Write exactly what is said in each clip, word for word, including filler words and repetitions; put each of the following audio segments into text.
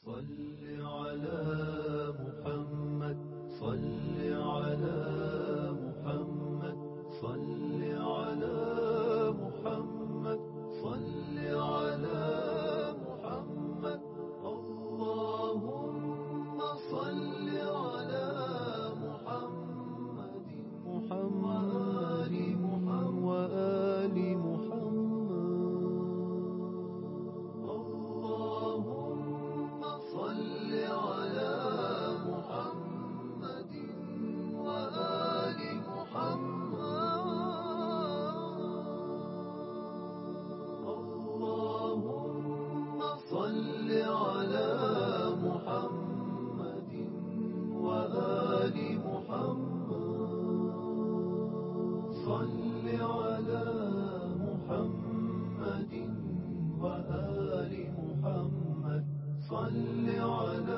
صل على محمد صل على محمد صل على محمد صل على محمد اللهم صل على محمد محمد محمد وآل محمد اللهم صل على محمد وآل محمد اللهم صل على محمد وآل محمد صل على محمد وآل محمد صل على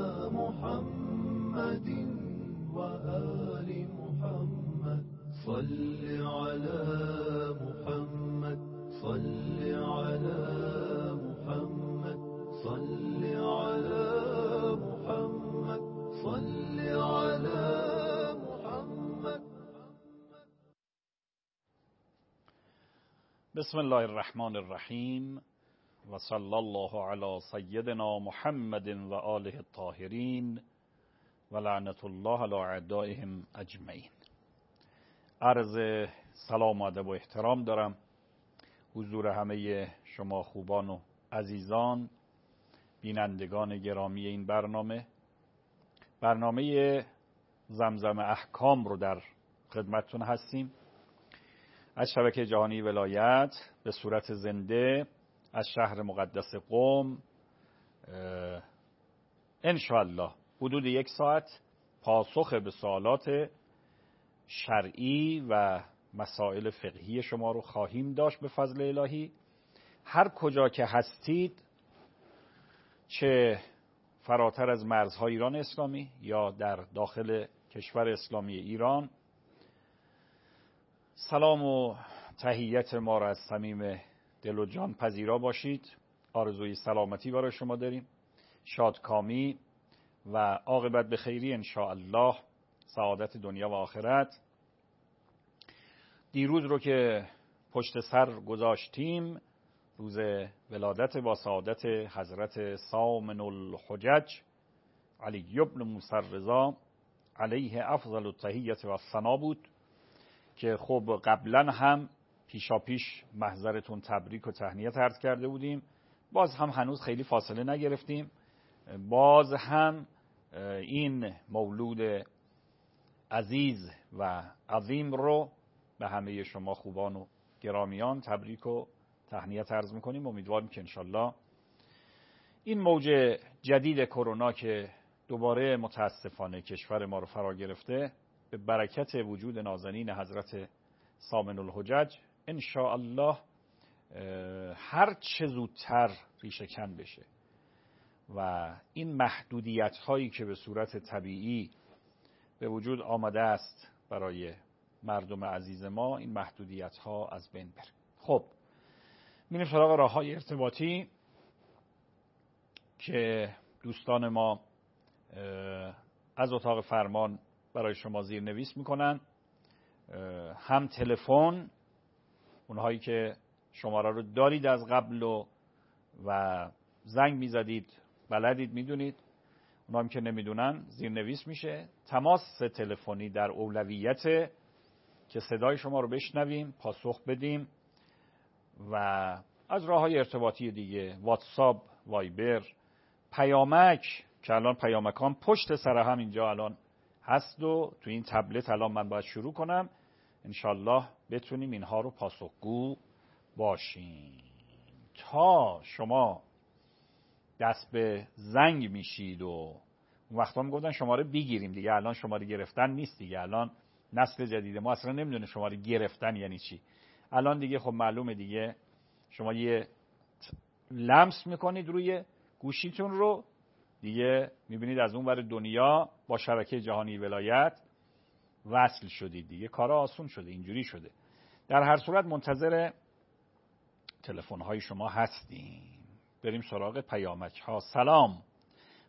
محمد وآل محمد صل على محمد صل على محمد صل على محمد صل على محمد. بسم الله الرحمن الرحیم و صلی الله علی سیدنا محمد و آله الطاهرین و لعنت الله علی اعدائهم اجمعین. عرض سلام و ادب و احترام دارم حضور همه شما خوبان و عزیزان بینندگان گرامی این برنامه برنامه زمزم احکام رو در خدمتتون هستیم از شبکه جهانی ولایت به صورت زنده از شهر مقدس قم. انشاءالله حدود یک ساعت پاسخ به سوالات شرعی و مسائل فقهی شما رو خواهیم داشت به فضل الهی. هر کجا که هستید، چه فراتر از مرزهای ایران اسلامی یا در داخل کشور اسلامی ایران، سلام و تحیت ما را از صمیم دل و جان پذیرا باشید. آرزوی سلامتی برای شما داریم، شادکامی و عاقبت به خیری انشاءالله، سعادت دنیا و آخرت. دیروز رو که پشت سر گذاشتیم، روز ولادت با سعادت حضرت سامن الحجج علی بن موسی رضا علیه افضل التحیت و الثنا بود که خب قبلا هم پیشا پیش محضرتون تبریک و تهنیت عرض کرده بودیم. باز هم هنوز خیلی فاصله نگرفتیم، باز هم این مولود عزیز و عظیم رو به همه شما خوبان و گرامیان تبریک و تهنیت عرض میکنیم. امیدواریم که انشالله این موج جدید کرونا که دوباره متاسفانه کشور ما رو فرا گرفته، به برکت وجود نازنین حضرت سامن الحجج انشاءالله هر چه زودتر ریشه کن بشه و این محدودیت هایی که به صورت طبیعی به وجود آمده است برای مردم عزیز ما، این محدودیت ها از بین بره. خب میریم سراغ راه های ارتباطی که دوستان ما از اتاق فرمان برای شما زیرنویس میکنن. هم تلفن، اونهایی که شماره رو دارید از قبل و, و زنگ میزدید بلدید میدونید، اونها هم که نمیدونن زیرنویس میشه. تماس تلفنی در اولویت که صدای شما رو بشنویم، پاسخ بدیم. و از راه های ارتباطی دیگه، واتساپ، وایبر، پیامک که الان پیامکان پشت سر هم اینجا الان هست و تو این تبلت الان من باید شروع کنم، انشالله بتونیم اینها رو پاسخگو باشیم. تا شما دست به زنگ میشید و اون وقتا میگفتن شماره بگیریم دیگه، الان شماره گرفتن نیست دیگه. الان نسل جدید ما اصلا نمیدونه شماره گرفتن یعنی چی. الان دیگه خب معلومه دیگه، شما یه لمس میکنید روی گوشیتون رو دیگه، میبینید از اون ور دنیا با شبکه جهانی ولایت وصل شدید دیگه، کارا آسون شده، اینجوری شده. در هر صورت منتظر تلفن های شما هستیم. بریم سراغ پیامک ها. سلام،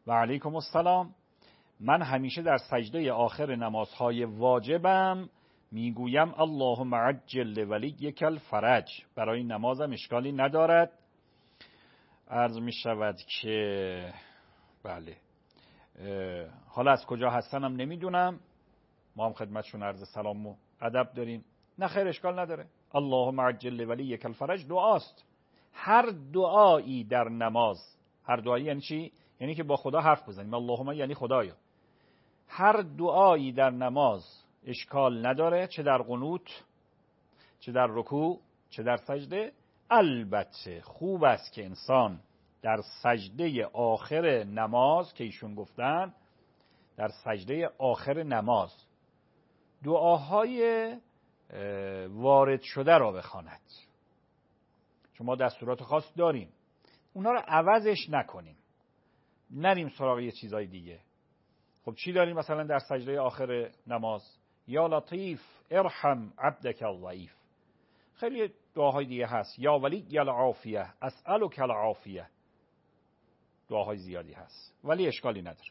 و علیکم السلام. من همیشه در سجده آخر نمازهای واجبم میگویم اللهم عجل لولیک الفرج. برای نمازم اشکالی ندارد. عرض می شود که بله، حالا از کجا هستنم نمیدونم، ما هم خدمتشون عرض سلام و ادب داریم. نه خیر، اشکال نداره. اللهم عجل لولیک الفرج دعاست. هر دعایی در نماز، هر دعایی یعنی چی؟ یعنی که با خدا حرف بزنیم. اللهم یعنی خدایا. هر دعایی در نماز اشکال نداره، چه در قنوت، چه در رکوع، چه در سجده. البته خوب است که انسان در سجده آخر نماز که ایشون گفتن، در سجده آخر نماز دعاهای وارد شده را بخواند. چون ما دستورات خاص داریم، اونا رو عوضش نکنیم، نریم سراغ یه چیزای دیگه. خب چی داریم مثلا در سجده آخر نماز؟ یا لطیف ارحم عبدک الضعیف. خیلی دعاهای دیگه هست. یا ولی العافیه اسألک العافیه. دعاهای زیادی هست ولی اشکالی نداره.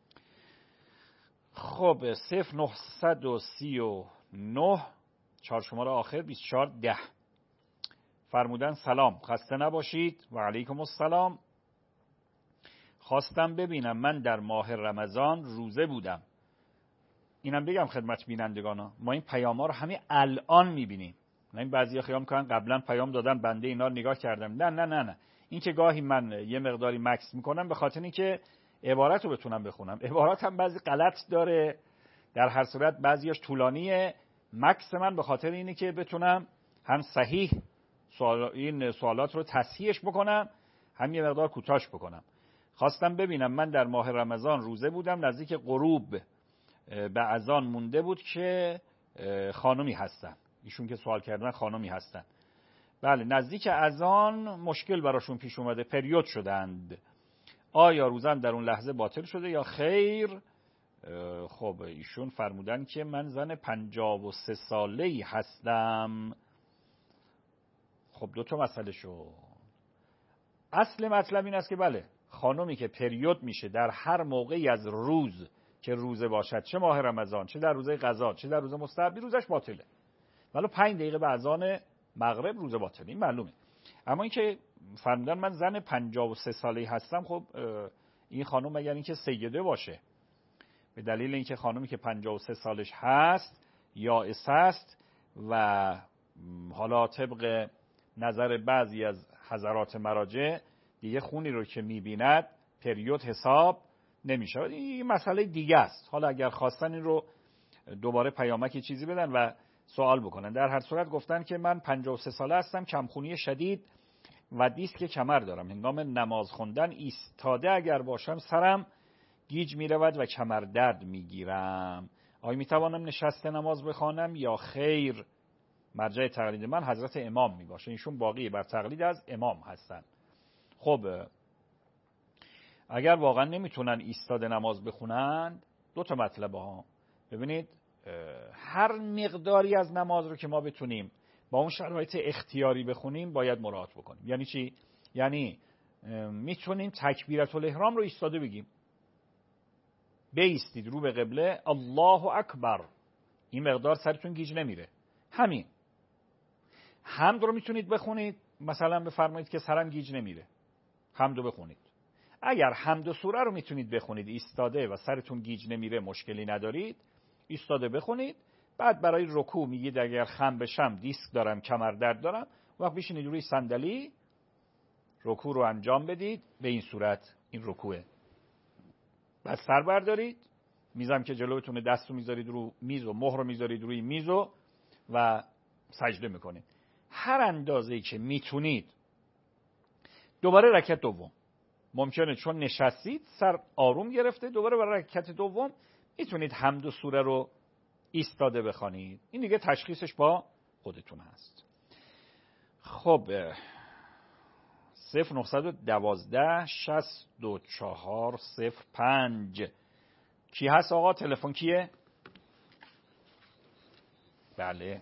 خب صفر نهصد و سی و نه چهار شماره آخر بیست و چهار ده فرمودن سلام، خسته نباشید. و علیکم السلام. خواستم ببینم من در ماه رمضان روزه بودم. اینم بگم خدمت بینندگانا، ما این پیام ها رو همین الان میبینیم. نه این بعضیا خیال میکنن قبلا پیام دادن بنده اینا رو نگاه کردم. نه نه نه نه این که گاهی من یه مقداری مکس میکنم به خاطر اینکه عبارت رو بتونم بخونم. عبارت هم بعضی غلط داره، در هر صورت بعضیاش طولانیه. مکس من به خاطر اینه که بتونم هم صحیح سوال این سوالات رو تصحیحش بکنم، هم یه مقدار کوتاش بکنم. خواستم ببینم من در ماه رمضان روزه بودم، نزدیک غروب به اذان مونده بود که خانمی هستن. ایشون که سوال کردن خانمی هستن. بله، نزدیک اذان مشکل براشون پیش اومده، پریود شدند. آیا روزن در اون لحظه باطل شده یا خیر؟ خب ایشون فرمودن که من زن پنجاه و سه ساله‌ای هستم. خب دو تا مسئله شد. اصل مطلب این است که بله، خانمی که پریود میشه در هر موقعی از روز که روزه باشد، چه ماه رمضان، چه در روزه قضا، چه در روزه مستحبی، روزش باطله. ولی پنج دقیقه به اذان مغرب روزه باطله، این معلومه. اما اینکه فرمودن من زن پنجاه و سه ساله‌ای هستم، خب این خانم مگر اینکه سیده باشه، به دلیل اینکه خانمی که پنجاه و سه سالش هست یائسه است و حالا طبق نظر بعضی از حضرات مراجع دیگه خونی رو که میبیند پریود حساب نمیشه. این مسئله دیگه است. حالا اگر خواستن این رو دوباره پیامکی چیزی بدن و سوال بکنن. در هر صورت گفتن که من پنجاه و سه ساله هستم، کمخونی شدید و دیسک کمر دارم. هنگام نماز خوندن ایستاده اگر باشم سرم گیج میرود و کمر درد میگیرم. آیا میتوانم نشسته نماز بخوانم یا خیر؟ مرجع تقلید من حضرت امام میباشه. ایشون باقی بر تقلید از امام هستن. خب اگر واقعا نمیتونن ایستاده نماز بخونن، دو تا مطلب ها. ببینید هر مقداری از نماز رو که ما بتونیم با اون شرایط اختیاری بخونیم باید مراعات بکنیم. یعنی چی؟ یعنی میتونیم تکبیرة الاحرام رو ایستاده بگیم، بایستید رو به قبله الله اکبر، این مقدار سرتون گیج نمیره. همین. حمد رو میتونید بخونید، مثلا بفرمایید که سرم گیج نمیره، حمد رو بخونید. اگر حمد و سوره رو میتونید بخونید ایستاده و سرتون گیج نمیره، مشکلی ندارید، ایستاده بخونید. بعد برای رکوع میگید اگر خم بشم، دیسک دارم، کمر درد دارم، وقت بشینید روی صندلی رکوع رو انجام بدید. به این صورت این رکوعه. بعد سر بردارید، میزم که جلوتونه، دستو میذارید رو میز و مهر رو میذارید روی میز و و سجده میکنید. هر اندازه‌ای که میتونید. دوباره رکعت دوم ممکنه چون نشستید سر آروم گرفته، دوباره برای رکعت دوم میتونید حمد و سوره رو ایستاده بخوانید. این دیگه تشخیصش با خودتون هست. خب صفر نهصد و دوازده شصت و چهار صفر پنج کی هست آقا؟ تلفن کیه؟ بله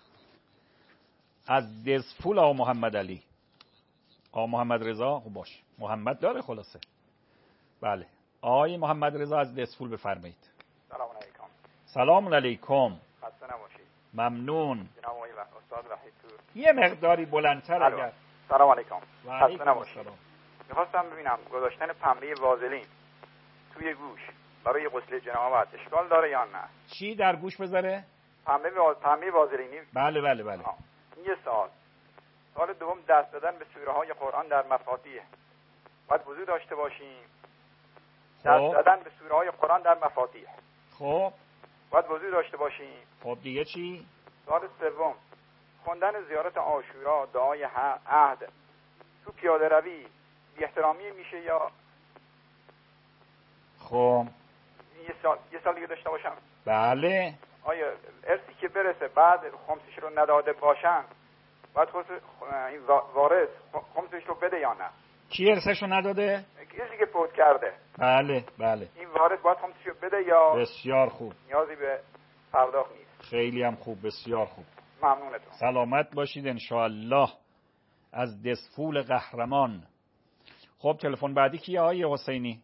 از دزفول آقا محمد علی. آقا محمد رضا. خب باش، محمد داره خلاصه. بله آقای محمد رضا از دسفول بفرمایید. سلام علیکم. سلام علیکم. خسته نباشید. ممنون. جناب آقای استاد وحیدپور. یه مقداری بلندتر اگر. سلام علیکم. خسته نباشید. می‌خواستم ببینم گذاشتن پنبه وازلین توی گوش برای غسل جنابت اشکال داره یا نه؟ چی در گوش بذاره؟ پنبه واز... پنبه وازلینی. بله بله بله. آه. این یه سوال. سوال دوم، دست دادن به سوره های قرآن در مفاتیح. باید وضو داشته باشیم. دست دادن به سوره های قرآن در مفاتیح. خب باید وضو داشته باشیم. خب دیگه چی؟ سوال سوم، خوندن زیارت عاشورا دعای عهد تو پیاده روی بی احترامی میشه یا خب یه سال یه سال دیگه داشته باشم؟ بله. آیا ارثی که برسه بعد خمسش رو نداده باشن باید خود این وارث خمسش رو بده یا نه؟ کی ارثش رو نداده؟ کسی که فوت کرده. بله بله. این وارث باید خمسش رو بده یا بسیار خوب. نیازی به پرداخت نیست؟ خیلی هم خوب، بسیار خوب. ممنونتون. سلامت باشید انشاءالله. از دسفول قهرمان. خب تلفن بعدی کیه آقای حسینی؟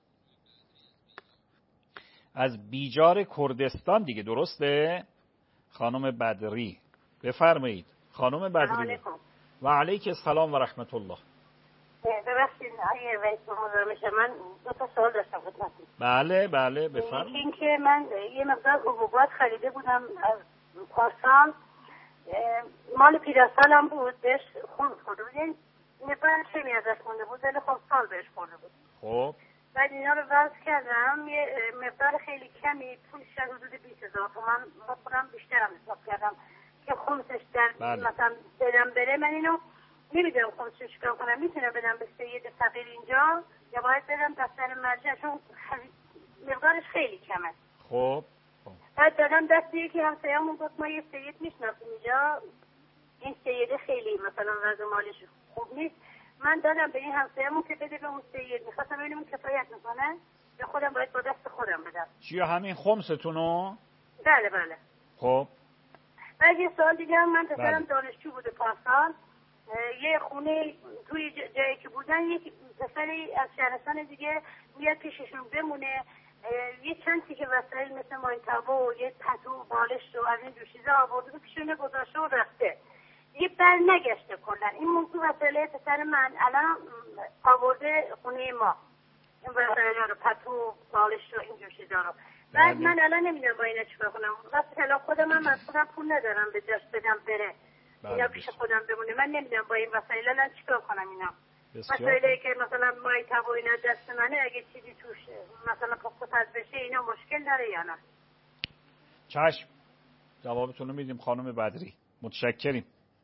از بیجار کردستان دیگه، درسته؟ خانم بدری بفرمایید. خانم بدری. و علیک السلام و رحمت الله. ببخشید آقای ویس مزاحم من دو تا سوال داشتم خدمتتون. بله بله بفرمایید. این که من یه مقدار حبوبات خریده بودم از پارسال، مال پیرسالم بود، بهش خون خورده بود، این مقدار خیلی ازش مونده بود ولی خب سال بهش خورده بود. خب بعد اینا رو وزن کردم، یه مقدار خیلی کمی پولش حدود بیست هزار تومان، من خودم بیشترم حساب کردم که خمسش در بله. مثلا بدم بره. من اینو نمیدونم خمسش چیکار کنم، میتونم بدم به سید فقیر اینجا یا باید بدم دفتر مرجع چون مقدارش خیلی کمه. خب بعد دادم دست یکی همسایه‌مون گفت ما یه سید میشناسیم اینجا، این سید خیلی مثلا وضع مالش خوب نیست. من دادم به این همسایه‌مون که بده به اون سید، می‌خواستم ببینم کفایت میکنه یا خودم باید با دست خودم بدم. چیه همین خمستونو؟ بله بله. خب بعد یه سوال دیگه هم، من پسرم بله. دانشجو بوده پارسال، یه خونه توی جایی که بودن یک پسری از شهرستان دیگه میاد پیششون بمونه، یه چند تیکه وسایل مثل مایتابه و یه پتو بالش و از این جور چیزا آورده و پیشونه گذاشته و رفته، یه بر نگشته کلا. این موضوع وسایل پسر من الان آورده خونه ما، این وسایل رو پتو بالش و این جور چیزا رو. بعد بله. من الان نمیدونم با اینا چیکار کنم، واسه حالا خودم هم از خودم پول ندارم به دست بدم بره اینا پیش خودم بمونه. من نمیدونم با این وسایل الان چیکار کنم. اینا وسایلی که مثلا مایتابه و اینا دست منه، اگه چیزی توش مثلا پخت پز بشه اینا مشکل داره یا نه؟ چشم، جوابتون رو میدیم خانم بدری، متشکریم.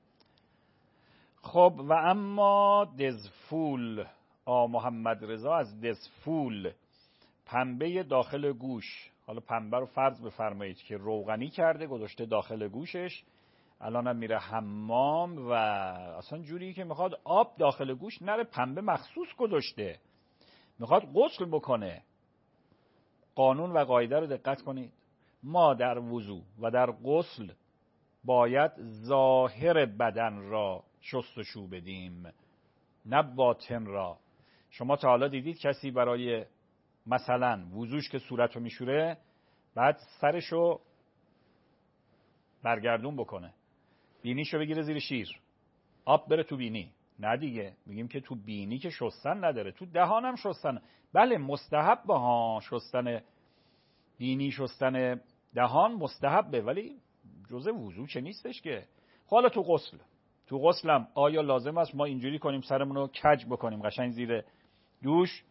خب و اما دزفول، آ محمد رضا از دزفول، پنبه داخل گوش. حالا پنبه رو فرض بفرمایید که روغنی کرده گذاشته داخل گوشش، الان هم میره حمام و اصلا جوری که میخواد آب داخل گوش نره، پنبه مخصوص گذاشته، میخواد غسل بکنه. قانون و قاعده رو دقت کنید. ما در وضو و در غسل باید ظاهر بدن را شستشو بدیم، نه باطن را. شما تا حالا دیدید کسی برای مثلا وضوش که صورتو میشوره بعد سرشو برگردون بکنه، بینیشو بگیره زیر شیر، آب بره تو بینی؟ نه دیگه، میگیم که تو بینی که شستن نداره، تو دهانم شستن. بله مستحب ها، شستن بینی شستن دهان مستحبه، ولی جزء وضو چه نیستش که. حالا تو غسل، تو غسلم آیا لازم است ما اینجوری کنیم سرمون رو کج بکنیم قشنگ زیر دوش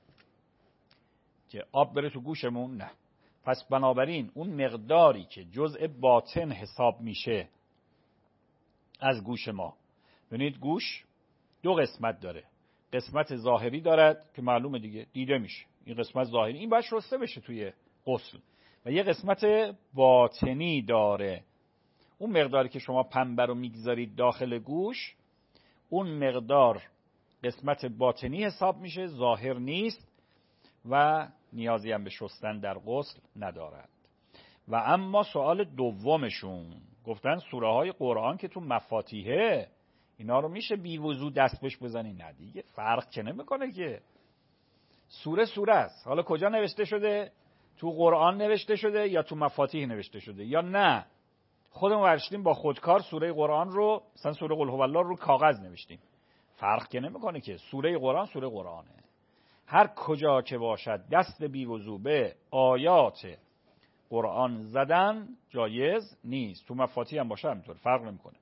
که آب بره تو گوشمون؟ نه. پس بنابراین اون مقداری که جزء باطن حساب میشه از گوش ما، ببینید گوش دو قسمت داره، قسمت ظاهری دارد که معلومه دیگه دیده میشه، این قسمت ظاهری این باید شسته بشه توی غسل، و یه قسمت باطنی داره. اون مقداری که شما پنبه رو میگذارید داخل گوش، اون مقدار قسمت باطنی حساب میشه، ظاهر نیست و نیازی هم به شستن در غسل ندارد. و اما سوال دومشون گفتن سوره های قرآن که تو مفاتیحه اینا رو میشه بی وضو دست بش بزنی؟ نه دیگه، فرق که نمیکنه که. سوره سوره است. حالا کجا نوشته شده؟ تو قرآن نوشته شده یا تو مفاتیح نوشته شده یا نه خودمون ورشتیم با خودکار سوره قرآن رو، مثلا سوره قل هو الله رو کاغذ نوشتیم. فرق که نمیکنه که سوره قرآن سوره قرآنه. هر کجا که باشد دست بی‌وضو به آیات قرآن زدن جایز نیست. تو مفاتیح هم باشه همینطور، فرق نمیکنه.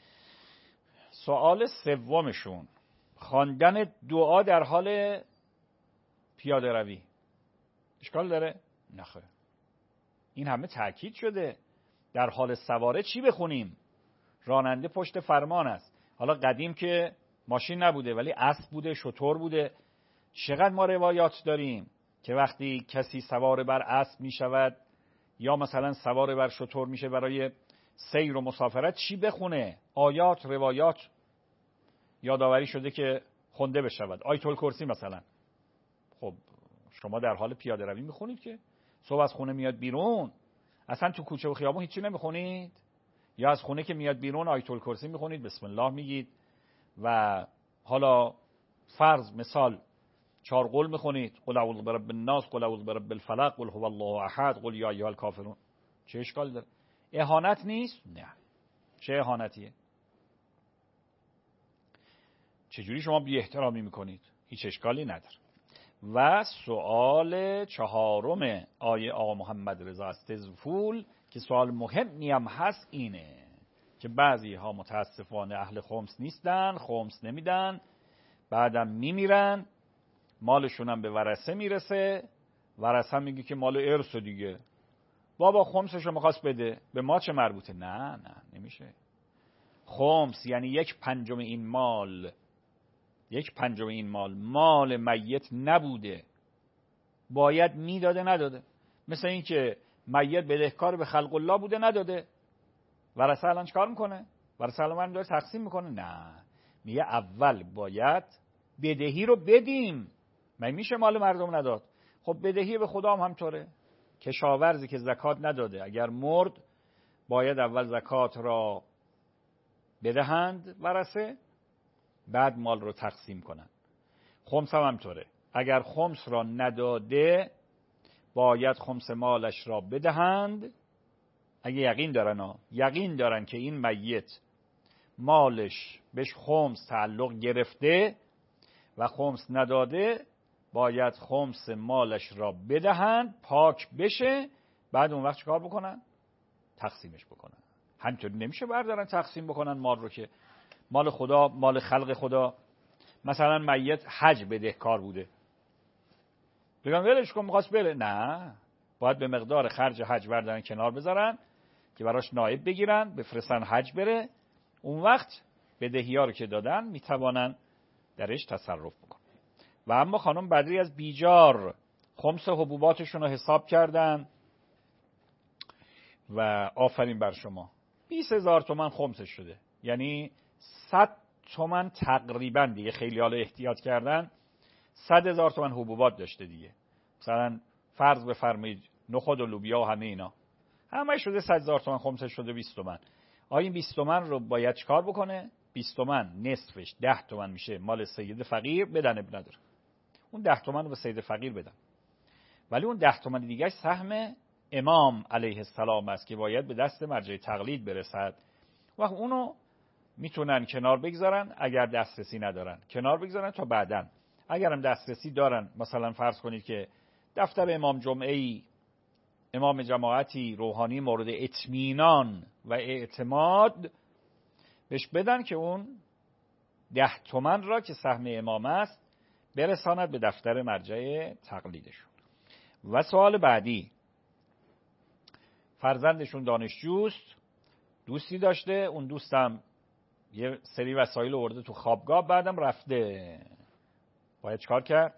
سوال سومشون، خواندن دعا در حال پیاده روی اشکال داره؟ نخیر. این همه تاکید شده. در حال سواره چی بخونیم؟ راننده پشت فرمان است. حالا قدیم که ماشین نبوده ولی اسب بوده، شتر بوده. چقدر ما روایات داریم که وقتی کسی سوار بر اسب می شود یا مثلا سوار بر شتر میشه برای سیر و مسافرت چی بخونه؟ آیات، روایات یادآوری شده که خونده بشود. آیت الکرسی مثلا. خب شما در حال پیاده روی میخونید که صبح از خونه میاد بیرون اصلا تو کوچه و خیابون هیچی نمیخونید؟ یا از خونه که میاد بیرون آیت الکرسی میخونید، بسم الله میگید و حالا فرض مثال چهار قل میخونید، قل اعوذ برب الناس، قل اعوذ برب الفلق، قل هو الله احد، قل یا ایها الکافرون. چه اشکال داره؟ اهانت نیست؟ نه. چه اهانتیه؟ چجوری شما بی احترامی میکنید؟ هیچ اشکالی نداره. و سوال چهارم آیه آقا محمد رضا استزفول که سوال مهمی هم هست اینه که بعضی ها متاسفانه اهل خمس نیستن، خمس نمیدن، بعدم میمیرن، مالشون هم به ورثه میرسه، ورثه میگه که مال ارث دیگه، بابا خمسشو میخواست بده، به ما چه مربوطه؟ نه نه نمیشه. خمس یعنی یک پنجم این مال، یک پنجم این مال مال میت نبوده، باید میداده نداده. مثل این که میت بدهکار به خلق الله بوده نداده، ورثه الان چیکار میکنه؟ ورثه الان داره تقسیم میکنه؟ نه، میگه اول باید بدهی رو بدیم. من میشه مال مردم نداد؟ خب بدهی به خدا هم همطوره. کشاورزی که زکات نداده اگر مرد باید اول زکات را بدهند ورثه، بعد مال رو تقسیم کنند. خمس هم همطوره. اگر خمس را نداده باید خمس مالش را بدهند. اگه یقین دارن ها. یقین دارن که این میت مالش بهش خمس تعلق گرفته و خمس نداده، باید خمس مالش را بدهند، پاک بشه، بعد اون وقت چیکار بکنن؟ تقسیمش بکنن. همینطوری نمیشه بردارن تقسیم بکنن مال رو که مال خدا، مال خلق خدا. مثلا میت حج بدهکار بوده، بگم ولش کن میخواست بره، نه، باید به مقدار خرج حج بردارن کنار بذارن که براش نایب بگیرن، بفرستن حج بره، اون وقت بدهی‌ها رو که دادن میتوانن درش تصرف بکنن. و اما خانم بدری از بیجار خمس حبوباتشون رو حساب کردن و آفرین بر شما، بیست هزار تومن خمسش شده، یعنی صد تومن تقریبا دیگه، خیلی حالا احتیاط کردن، صد هزار تومن حبوبات داشته دیگه. مثلا فرض بفرمایید نخود و لوبیا و همه اینا همه شده صد هزار تومن، خمسش شده بیست تومن. آیا این بیست تومن رو باید چیکار بکنه؟ بیست تومن نصفش ده تومن میشه مال سید فقیر، بدن اب نداره، اون ده تومن رو به سید فقیر بدن، ولی اون ده تومن دیگه سهم امام علیه السلام است که باید به دست مرجع تقلید برسد. وقت اونو میتونن کنار بگذارن، اگر دسترسی ندارن کنار بگذارن تا بعداً. اگرم دسترسی دارن، مثلا فرض کنید که دفتر امام جمعه‌ای، امام جماعتی روحانی مورد اطمینان و اعتماد، بهش بدن که اون ده تومن را که سهم امام است برساند به دفتر مرجع تقلیدشون. و سوال بعدی، فرزندشون دانشجوست، دوستی داشته، اون دوستم یه سری وسایل آورده تو خوابگاه، بعدم رفته، باید چکار کرد؟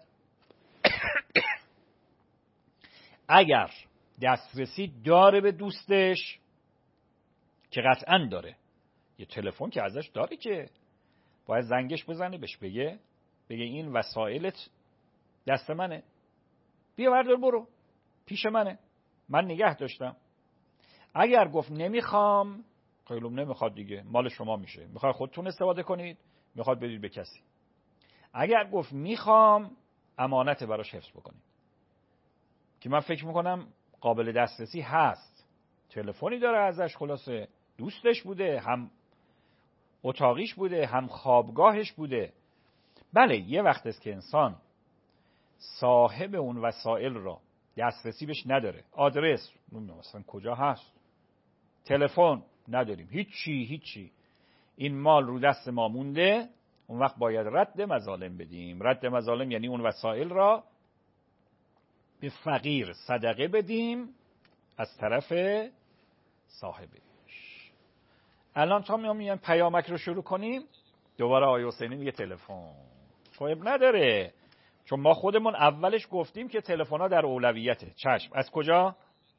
اگر دسترسی داره به دوستش، که قطعاً داره، یه تلفن که ازش داره، که باید زنگش بزنه بهش بگه بگه این وسایلت دست منه، بیا بردار برو، پیش منه، من نگه داشتم. اگر گفت نمیخوام، خیلوم نمیخواد دیگه، مال شما میشه، میخواد خودتون استفاده کنید، میخواد بدید به کسی. اگر گفت میخوام، امانت براش حفظ بکنیم که من فکر میکنم قابل دسترسی هست. تلفنی داره ازش، خلاصه دوستش بوده، هم اتاقیش بوده، هم خوابگاهش بوده. بله یه وقت است که انسان صاحب اون وسایل را دسترسی بهش نداره، آدرس مثلا کجا هست، تلفن نداریم، هیچی هیچی، این مال رو دست ما مونده، اون وقت باید رد مظالم بدیم. رد مظالم یعنی اون وسایل را به فقیر صدقه بدیم از طرف صاحبش. الان تا میام میان پیامک رو شروع کنیم، دوباره آقای حسینی میگه تلفن. خب نداره، چون ما خودمون اولش گفتیم که تلفن‌ها در اولویته. چشم. از کجا؟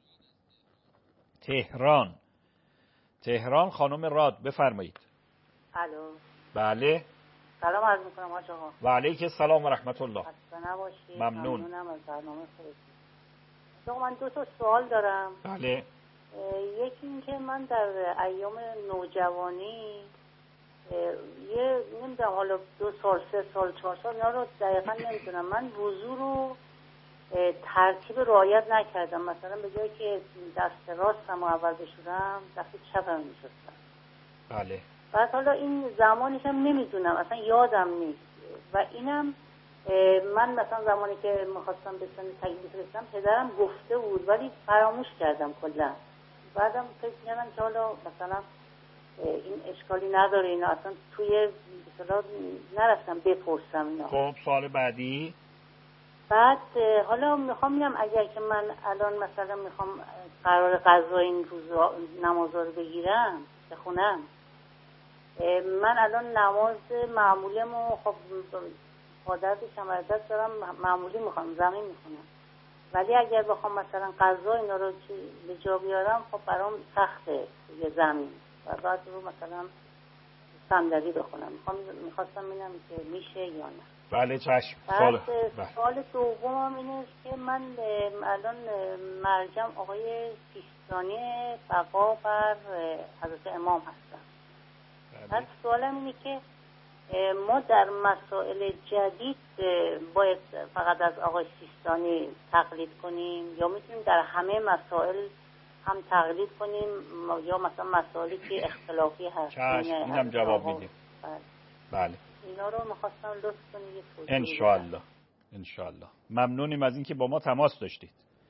تهران. تهران خانم راد بفرمایید. الو. بله. سلام عرض می‌کنم حاج آقا. و علیک السلام و رحمت الله. خسته نباشید. ممنون. ممنونم از برنامه خوبتون. من دو تا سوال دارم. بله. یکی این که من در ایام نوجوانی یه نمیدونم حالا دو سال سه سال چهار سال اینا رو دقیقا نمیدونم، من وضو رو ترتیب رعایت نکردم. مثلا به جایی که دست راستم رو اول بشورم دست چپم میشستم. بله. بعد حالا این زمانش هم نمیدونم، اصلا یادم نیست. و اینم من مثلا زمانی که میخواستم به سن تکلیف رسیدم پدرم گفته بود ولی فراموش کردم کلا. بعدم فکر کردم که حالا مثلا این اشکالی نداره، اینا اصلا توی مثلا نرفتم بپرسم اینا. خب سوال بعدی. بعد حالا میخوام ببینم اگر که من الان مثلا میخوام قرار قضا این روزا نمازا رو بگیرم بخونم، من الان نماز معمولیمو خب عادت کمردست دارم، معمولی میخوام زمین میخونم، ولی اگر بخوام مثلا قضا اینا رو به جا بیارم خب برام سخته یه زمین و بعد رو مثلا صندلی بخونم. میخوام میخواستم ببینم که میشه یا نه. بله چشم. سوال سوال دومم اینه که من الان مرجم آقای سیستانی بقا بر حضرت امام هستم. بعد سوالم اینه که ما در مسائل جدید باید فقط از آقای سیستانی تقلید کنیم یا میتونیم در همه مسائل هم تقلید کنیم یا مثلا مسائلی که اختلافی هست؟ چشم اینم جواب میدیم. بله. اینا رو میخواستم لطف کنید. انشاءالله. انشاءالله. ممنونیم از اینکه با ما تماس داشتید.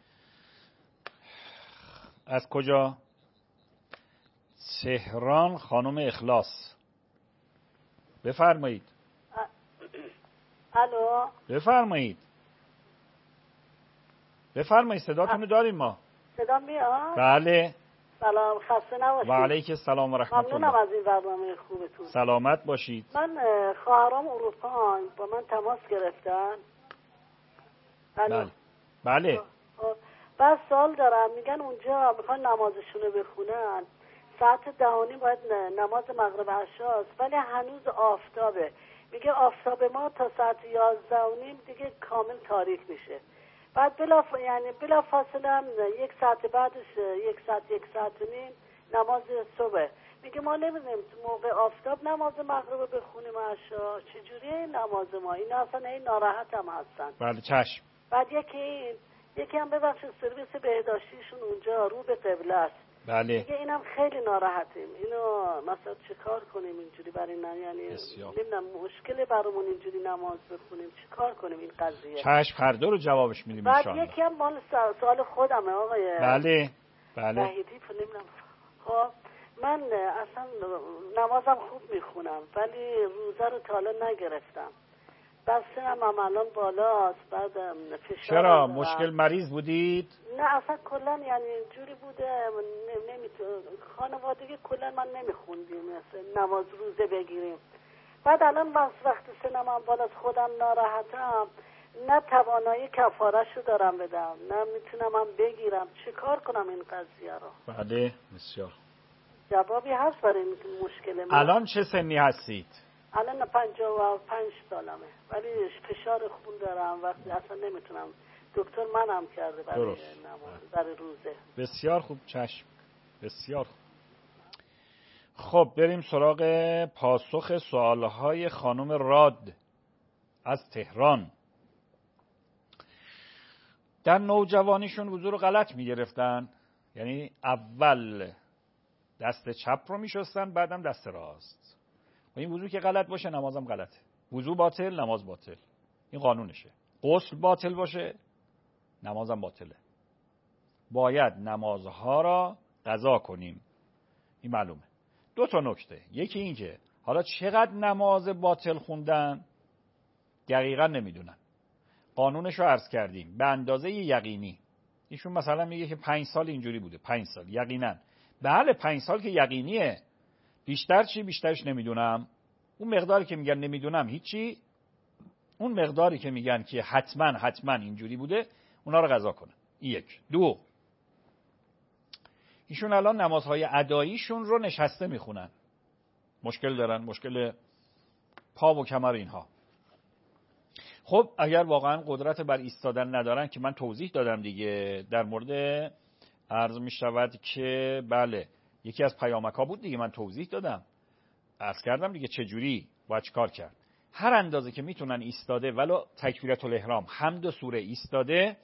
از کجا؟ تهران خانم اخلاص. بفرمایید. الو. بفرمایید. بفرمایید صداتونو داریم ما. صدا میاد؟ بله. سلام، خسته نباشید. و علیک السلام و رحمت الله. ممنونم از این برنامه خوبتون. سلامت باشید. من خواهرام اروپا با من تماس گرفتن. بله. بله. بعد سوال دارم، میگن اونجا میخوان نمازشون رو بخونن، ساعت دهانی باید نماز مغرب عشاست ولی هنوز آفتابه. میگه آفتاب ما تا ساعت یازده و نیم دیگه کامل تاریک میشه. بعد بلا ف... یعنی بلا فاصله هم یک ساعت بعدش یک ساعت یک ساعت و نیم نماز صبح. میگه ما نمیدونیم تو موقع آفتاب نماز مغرب بخونیم عشا چجوریه نماز ما؟ اینا اصلا این ناراحت هم هستن. بله چشم. بعد یکی یکی هم ببخشید سرویس بهداشتیشون اونجا رو به قبله است. بله. میگه اینم خیلی ناراحتیم، اینو مثلا چه کار کنیم اینجوری برای نه، یعنی نمیدونم مشکل برامون اینجوری نماز بخونیم چه کار کنیم این قضیه. چشم هر دو رو جوابش میدیم ان شاء الله. بعد یکی هم مال سوال خودمه آقای بله بله وحیدی نمیدونم. خب من اصلا نمازم خوب میخونم ولی روزه رو تا حالا نگرفتم. بس سنم هم الان بالاست. بعد فشار. چرا مشکل مریض بودید؟ نه اصلا کلا یعنی جوری بوده نمیتونه خانوادگی کلا من نمیخوندیم مثلا نماز روزه بگیریم. بعد الان وقت سنم هم بالاست خودم ناراحتم، نه توانایی کفاره‌شو دارم بدم نه میتونم هم بگیرم، چه کار کنم این قضیه رو؟ بله بسیار. جوابی هست برای این مشکل ما؟ الان چه سنی هستید؟ الان پنجاه و پنج سالمه ولی فشار خون دارم و اصلا نمیتونم. دکتر منم کرده برای نماز برای روزه. بسیار خوب چشم. بسیار خوب. خب بریم سراغ پاسخ سوالهای خانم راد از تهران. در نوجوانیشون وضو رو غلط میگرفتن، یعنی اول دست چپ رو میشستن بعدم دست راست. و این وضو که غلط باشه نمازم غلطه. وضو باطل، نماز باطل. این قانونشه. غسل باطل باشه، نمازم باطله. باید نمازها را قضا کنیم. این معلومه. دو تا نکته. یکی این که حالا چقدر نماز باطل خوندن دقیقا نمیدونن. قانونش رو عرض کردیم. به اندازه یقینی. ایشون مثلا میگه که پنج سال اینجوری بوده. پنج سال یقینا. بله پنج سال که یقینیه. بیشتر چی؟ بیشترش نمیدونم. اون مقداری که میگن نمیدونم هیچی. اون مقداری که میگن که حتما حتما اینجوری بوده اونا رو قضا کنن. یک. دو. ایشون الان نمازهای اداییشون رو نشسته میخونن. مشکل دارن، مشکل پا و کمر اینها. خب اگر واقعا قدرت بر ایستادن ندارن که من توضیح دادم دیگه، در مورد عرض میشود که بله یکی از پیامک‌ها بود دیگه، من توضیح دادم، عرض کردم دیگه چجوری باید چیکار کرد. هر اندازه که میتونن ایستاده ولو تکبیرة الاحرام حمد و سوره ایستاده،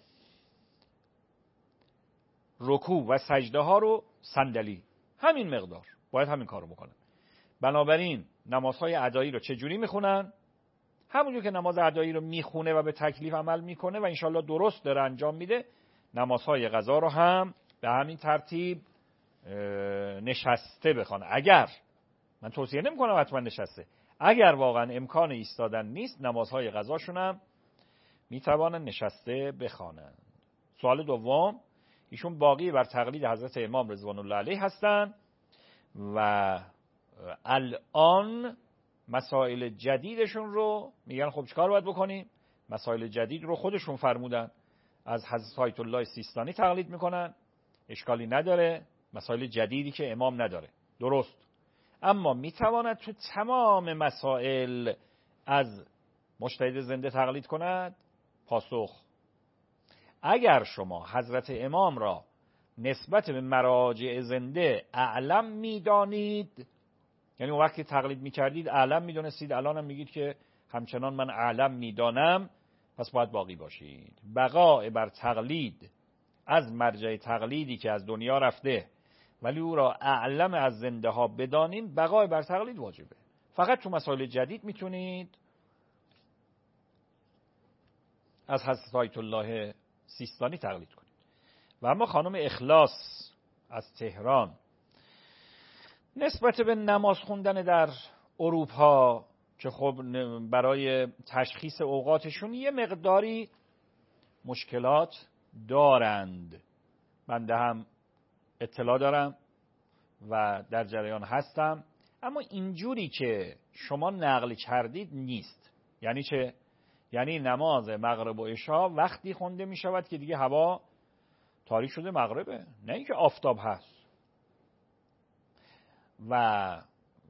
رکوع و سجده ها رو صندلی، همین مقدار باید همین کارو بکنن. بنابراین نمازهای ادایی رو چجوری میخونن؟ همونجور که نماز ادایی رو میخونه و به تکلیف عمل میکنه و انشالله درست داره انجام میده، نمازهای قضا رو هم به همین ترتیب نشسته بخونه. اگر من توصیه نمیکنم حتما نشسته، اگر واقعا امکان ایستادن نیست نمازهای قضاشون هم میتوانن نشسته بخوانن. سوال دوم، ایشون باقی بر تقلید حضرت امام رضوان الله علیه هستن و الان مسائل جدیدشون رو میگن خب چیکار باید بکنیم؟ مسائل جدید رو خودشون فرمودن، از حضرت آیت الله سیستانی تقلید میکنن، اشکالی نداره، مسائل جدیدی که امام نداره، درست. اما میتواند تو تمام مسائل از مجتهد زنده تقلید کند؟ پاسخ: اگر شما حضرت امام را نسبت به مراجع زنده اعلم میدانید، یعنی اون وقتی تقلید میکردید اعلم میدونستید، الان هم میگید که همچنان من اعلم میدانم، پس باید باقی باشید. بقای بر تقلید از مرجع تقلیدی که از دنیا رفته ولی او را اعلم از زنده ها بدانیم، بقای بر تقلید واجبه. فقط تو مسائل جدید میتونید از حضرت آیت الله سیستانی تقلید کنید. و اما خانم اخلاص از تهران نسبت به نماز خوندن در اروپا که خب برای تشخیص اوقاتشون یه مقداری مشکلات دارند، بنده هم اطلاع دارم و در جریان هستم، اما اینجوری که شما نقل کردید نیست. یعنی چه؟ یعنی نماز مغرب و عشا وقتی خونده می شود که دیگه هوا تاریک شده مغربه، نه اینکه آفتاب هست. و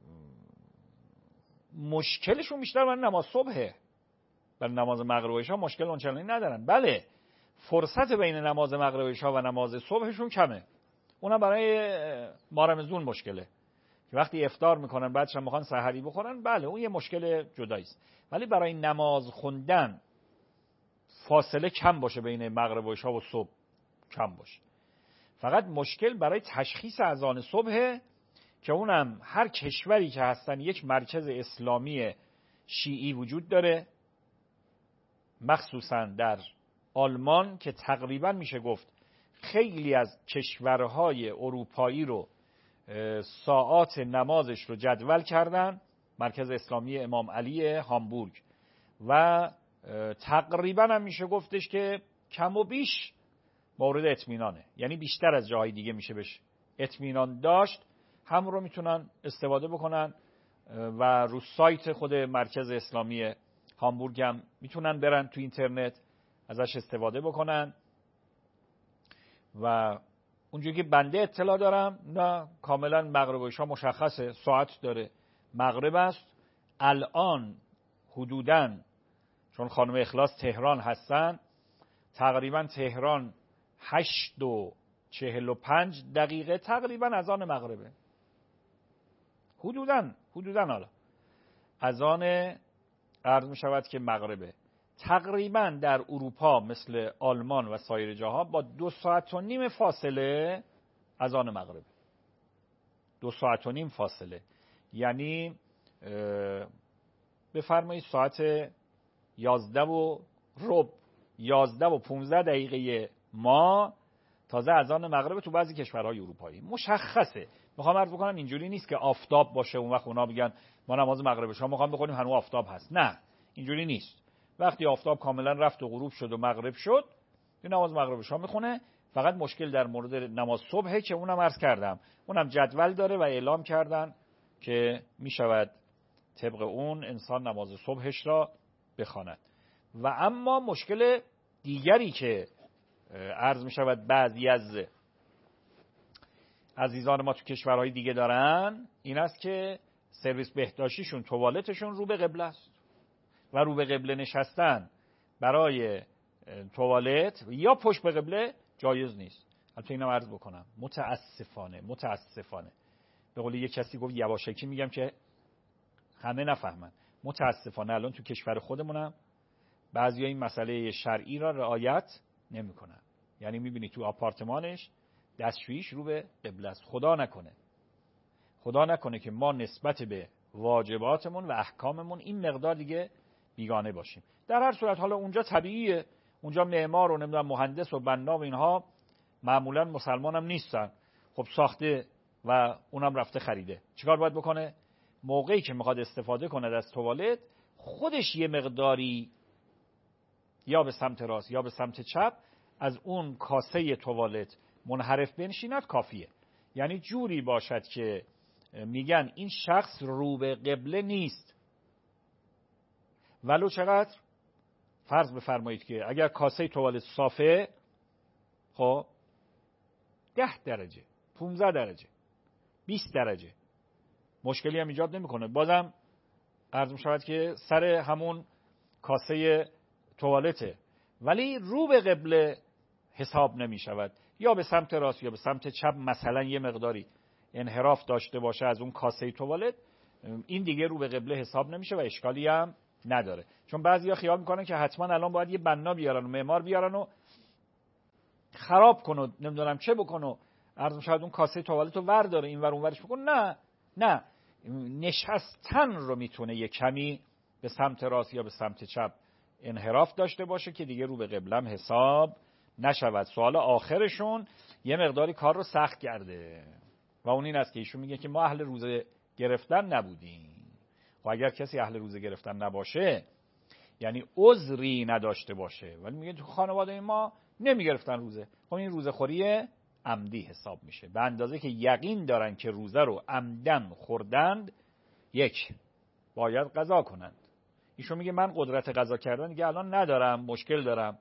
مشکلشون بیشتر برای نماز صبحه، برای نماز مغرب و عشا مشکل اونچنانی ندارن. بله فرصت بین نماز مغرب و عشا و نماز صبحشون کمه، اونم برای ما رمضون مشکله که وقتی افطار میکنن بعدش هم میخوان سحری بخورن، بله اون یه مشکل جدایی است. ولی برای نماز خوندن فاصله کم باشه بین مغرب و عشا و صبح کم باشه. فقط مشکل برای تشخیص اذان صبح که اونم هر کشوری که هستن یک مرکز اسلامی شیعی وجود داره، مخصوصا در آلمان که تقریبا میشه گفت خیلی از کشورهای اروپایی رو ساعات نمازش رو جدول کردن، مرکز اسلامی امام علی هامبورگ، و تقریبا هم میشه گفتش که کم و بیش مورد اطمینانه، یعنی بیشتر از جاهای دیگه میشه بهش اطمینان داشت. هم رو میتونن استفاده بکنن و رو سایت خود مرکز اسلامی هامبورگ هم میتونن برن تو اینترنت ازش استفاده بکنن. و اونجوری که بنده اطلاع دارم نه کاملا مغرب و عشا مشخصه، ساعت داره، مغرب است. الان حدوداً چون خانم اخلاص تهران هستن، تقریبا تهران هشت و چهل و پنج دقیقه تقریبا اذان مغربه، حدوداً حدوداً حالا اذان عرض می شود که مغربه. تقریبا در اروپا مثل آلمان و سایر جاها با دو ساعت و نیم فاصله اذان مغرب. دو ساعت و نیم فاصله، یعنی بفرمایید ساعت یازده و ربع، یازده و پونزده دقیقه ما تازه اذان مغرب تو بعضی کشورهای اروپایی. مشخصه. میخوام عرض بکنم اینجوری نیست که آفتاب باشه اون وقت اونا بگن ما نماز مغرب شما میخوام بخونیم هنوز آفتاب هست. نه، اینجوری نیست. وقتی آفتاب کاملا رفت و غروب شد و مغرب شد، این نماز مغرب شما میخونه. فقط مشکل در مورد نماز صبحه که اونم عرض کردم، اونم جدول داره و اعلام کردن که میشود طبق اون انسان نماز صبحش را بخواند. و اما مشکل دیگری که عرض میشود بعضی از عزیزان ما تو کشورهای دیگه دارن این است که سرویس بهداشتیشون، توالتشون رو به قبله است و رو به قبله نشستن برای توالت یا پشت به قبله جایز نیست. البته اینم عرض بکنم متاسفانه متاسفانه به قول یک کسی گفت یواشکی میگم که همه نفهمن، متاسفانه الان تو کشور خودمونم بعضی این مسئله شرعی را رعایت نمیکنن. یعنی میبینی تو آپارتمانش دستشویش رو به قبله است. خدا نکنه خدا نکنه که ما نسبت به واجباتمون و احکاممون این مقدار دیگه بیگانه باشیم. در هر صورت حالا اونجا طبیعیه، اونجا معمار و نمیدونم مهندس و بنا و اینها معمولا مسلمان هم نیستن. خب ساخته و اونم رفته خریده. چیکار باید بکنه؟ موقعی که میخواد استفاده کنه از توالت، خودش یه مقداری یا به سمت راست یا به سمت چپ از اون کاسه توالت منحرف بنشیند کافیه. یعنی جوری باشد که میگن این شخص رو به قبله نیست. ولو چقدر؟ فرض بفرمایید که اگر کاسه توالت صافه، خب ده درجه، پونزده درجه، بیست درجه مشکلی هم ایجاد نمیکنه. بازم عرض میشود که سر همون کاسه توالته، ولی رو به قبله حساب نمی شود. یا به سمت راست یا به سمت چپ مثلا یه مقداری انحراف داشته باشه از اون کاسه توالت، این دیگه رو به قبله حساب نمیشه و اشکالی هم نداره. چون بعضیا خیال میکنن که حتما الان باید یه بنا بیارن و معمار بیارن و خراب کنه، نمیدونم چه بکنه، عرض میشود اون کاسه توالت رو ور داره این ور اون ورش بکنه. نه نه، نشستن رو میتونه یه کمی به سمت راست یا به سمت چپ انحراف داشته باشه که دیگه رو به قبلم حساب نشود. سوال آخرشون یه مقداری کار رو سخت کرده و اون این است که ایشون میگه که ما اهل روزه گرفتن نبودیم. و اگر کسی اهل روزه گرفتن نباشه یعنی عذری نداشته باشه، ولی میگه تو خانواده ما نمیگرفتن روزه، خب این روزه خوری عمدی حساب میشه. به اندازه که یقین دارن که روزه رو عمدن خوردند، یک باید قضا کنند. ایشون میگه من قدرت قضا کردن دیگه الان ندارم، مشکل دارم.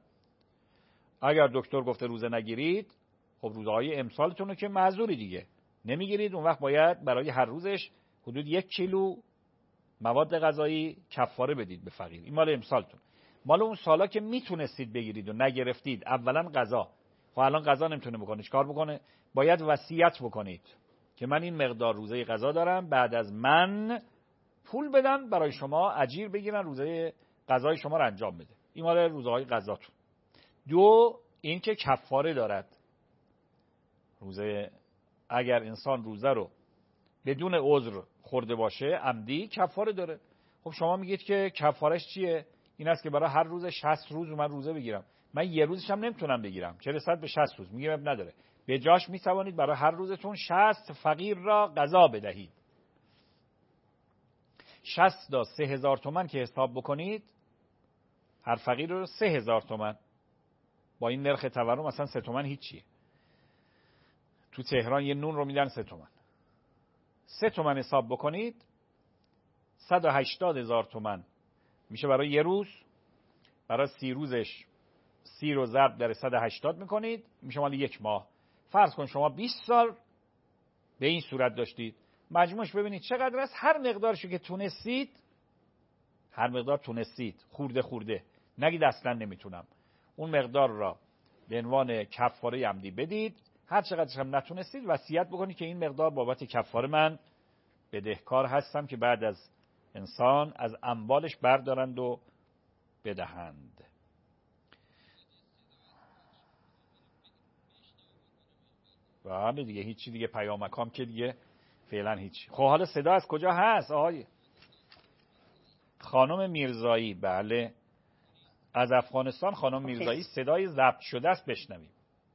اگر دکتر گفته روزه نگیرید، خب روزهای امسالتون رو که معذوری دیگه نمیگیرید، اون وقت باید برای هر روزش حدود یک کیلو مواد غذایی کفاره بدید به فقیر. این مال امسالتون. مال اون سالا که میتونستید بگیرید و نگرفتید، اولا قضا. خب الان قضا نمیتونه بکنه، چیکار بکنه؟ باید وصیت بکنید که من این مقدار روزه قضا دارم، بعد از من پول بدن برای شما، اجیر بگیرن روزه قضای شما رو انجام بده. این مال روزهای قضاتون. دو، این که کفاره دارد. روزه اگر انسان روزه رو بدون عذر خورده باشه عمدی، کفاره داره. خب شما میگید که کفارش چیه؟ این است که برای هر روز شصت روز من روزه بگیرم. من یه روزش هم نمیتونم بگیرم، چه رسد به شصت روز. میگم اب نداره، به جاش میتوانید برای هر روزتون شصت فقیر را غذا بدهید. شصت تا سه هزار تومن که حساب بکنید، هر فقیر رو سه هزار تومن. با این نرخ تورم مثلا سه تومن هیچیه. تو تهران یه نون رو میدن سه تومن. سه تومن حساب بکنید، صد و هشتاد هزار تومن میشه برای یه روز. برای سی روزش سی رو ضرب در صد و هشتاد میکنید، میشه مال یک ماه. فرض کن شما بیست سال به این صورت داشتید، مجموعش ببینید چقدر است. هر مقدارشو که تونستید، هر مقدار تونستید خورده خورده، نگید اصلا نمیتونم، اون مقدار را به عنوان کفاره عمدی بدید. هر چقدرش هم نتونستید وصیت بکنید که این مقدار بابت کفاره من بدهکار هستم که بعد از انسان از اموالش بردارند و بدهند. بله دیگه هیچی دیگه، پیامکام که دیگه فعلا هیچی. خب حالا صدا از کجا هست آقای خانم میرزایی؟ بله از افغانستان خانم میرزایی، صدای ضبط شده است، بشنویم.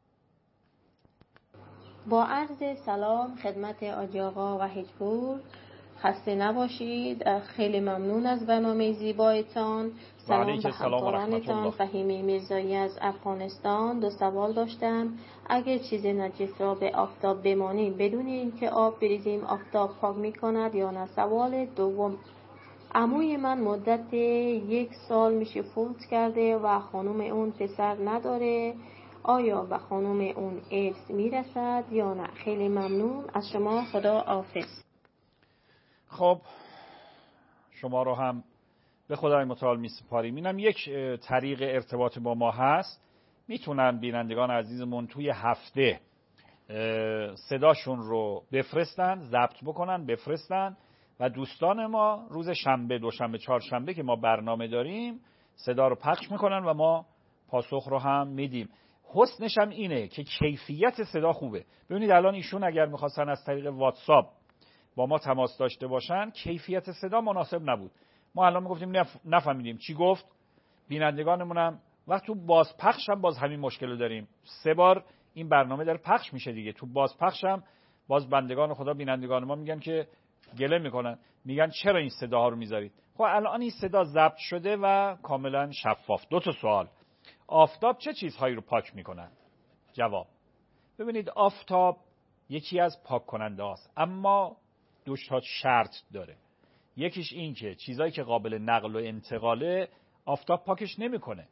با عرض سلام خدمت آجی آقا وحیدپور، خسته نباشید. خیلی ممنون از برنامه زیبایتان. سلام به همکارانتان. فهیمه میرزایی از افغانستان. دو سوال داشتم. اگر چیز نجس را به آفتاب بمانیم بدون اینکه آب بریزیم آفتاب پاک میکند یا نه؟ سوال دوم، عموی من مدت یک سال میشه فوت کرده و خانم اون پسر نداره، آیا به خانم اون ارث میرسد یا نه؟ خیلی ممنون از شما، خدا حافظ. خب شما رو هم به خدای متعال میسپاریم. اینم یک طریق ارتباط با ما هست. میتونن بینندگان عزیزمون توی هفته صداشون رو بفرستن، ضبط بکنن بفرستن و دوستان ما روز شنبه، دوشنبه، چهارشنبه که ما برنامه داریم صدا رو پخش میکنن و ما پاسخ رو هم میدیم. حسنش هم اینه که کیفیت صدا خوبه. ببینید الان ایشون اگر میخواستن از طریق واتساپ با ما تماس داشته باشن کیفیت صدا مناسب نبود. ما الان میگفتیم نف... نفهمیدیم چی گفت. بینندگانمون هم وقت تو بازپخش هم باز همین مشکل رو داریم. سه بار این برنامه داره پخش میشه دیگه. تو بازپخش هم باز بندگان خدا بینندگان ما میگن که گله میکنن، میگن چرا این صداها رو میذارید؟ خب الان این صدا ضبط شده و کاملا شفاف. دو تا سوال. آفتاب چه چیزهایی رو پاک میکنن؟ جواب. ببینید آفتاب یکی از پاک کننده هاست، اما دو تا شرط داره. یکیش این که چیزایی که قابل نقل و انتقاله آفتاب پاکش نمیکنه.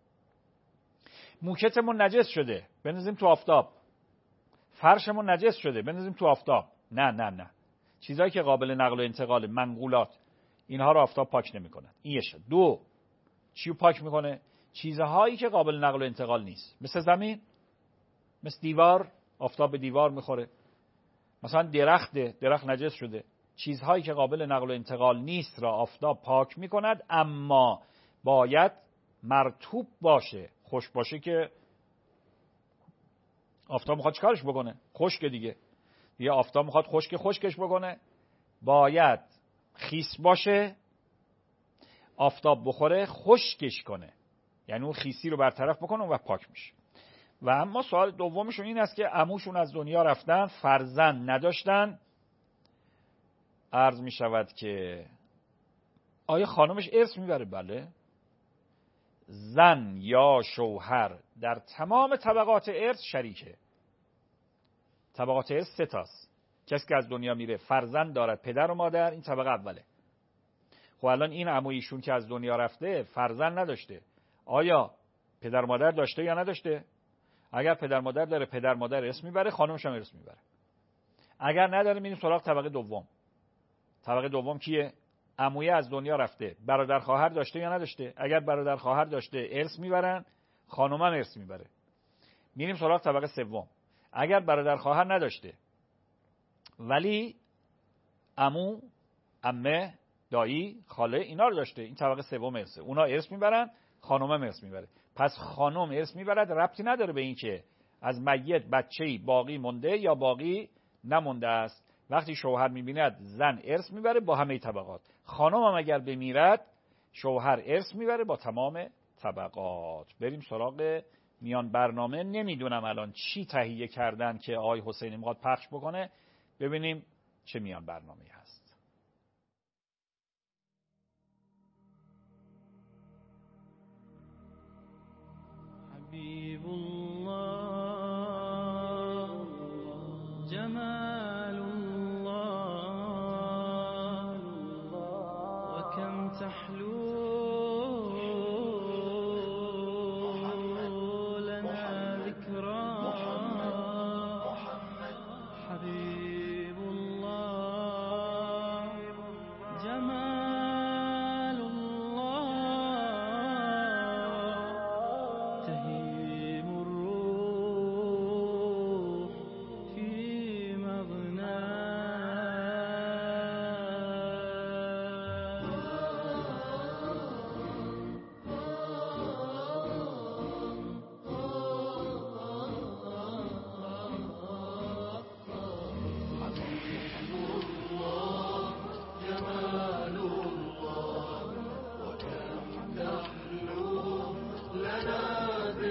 موکتمون نجس شده بندازیم تو آفتاب، فرشمون نجس شده بندازیم تو آفتاب، نه نه نه. چیزایی که قابل نقل و انتقاله، منقولات، اینها رو آفتاب پاک نمیکنه. این یه شد. دو، چیو پاک میکنه؟ چیزهایی که قابل نقل و انتقال نیست، مثل زمین، مثل دیوار، آفتاب به دیوار میخوره. مثلا درخت، درخت نجس شده. چیزهایی که قابل نقل و انتقال نیست را آفتاب پاک میکند، اما باید مرطوب باشه، خشک باشه که آفتاب میخواد چیکارش بکنه؟ خشک دیگه. دیگه آفتاب میخواد خشک خشکش بکنه، باید خیس باشه، آفتاب بخوره خشکش کنه، یعنی اون خیسی رو برطرف بکنه و پاک میشه. و اما سوال دومشون این است که عموشون از دنیا رفتن، فرزند نداشتن. عرض می شود که آیا خانمش ارث میبره؟ بله. زن یا شوهر در تمام طبقات ارث شریکه. طبقات ارث سه تاست. کسی که از دنیا میره فرزند دارد، پدر و مادر، این طبقه اوله. خب الان این عمویشون که از دنیا رفته فرزند نداشته، آیا پدر مادر داشته یا نداشته؟ اگر پدر مادر داره، پدر مادر ارث میبره، خانمش هم ارث میبره. اگر نداره میریم سراغ طبقه دوم. طبقه دوم کیه؟ عموی از دنیا رفته، برادر خواهر داشته یا نداشته؟ اگر برادر خواهر داشته ارث میبرن، خانم هم ارث میبره. میریم سراغ طبقه سوم. اگر برادر خواهر نداشته ولی عمو، عمه، دایی، خاله اینا رو داشته، این طبقه سوم ارثه. اونا ارث میبرن، خانم هم ارث میبره. پس خانم ارث میبرد، ربطی نداره به این که از میت بچه‌ای باقی مونده یا باقی نمونده است. وقتی شوهر میبیند زن ارث میبره با همه طبقات. خانم هم اگر بمیرد شوهر ارث میبره با تمام طبقات. بریم سراغ میان برنامه. نمیدونم الان چی تهیه کردن که آقای حسینی میخواد پخش بکنه، ببینیم چه میان برنامه‌ای هست. حبیب الله جمال الله وكم تحلو لنا ذكرى حبيب الله جمال الله تهيم الروح في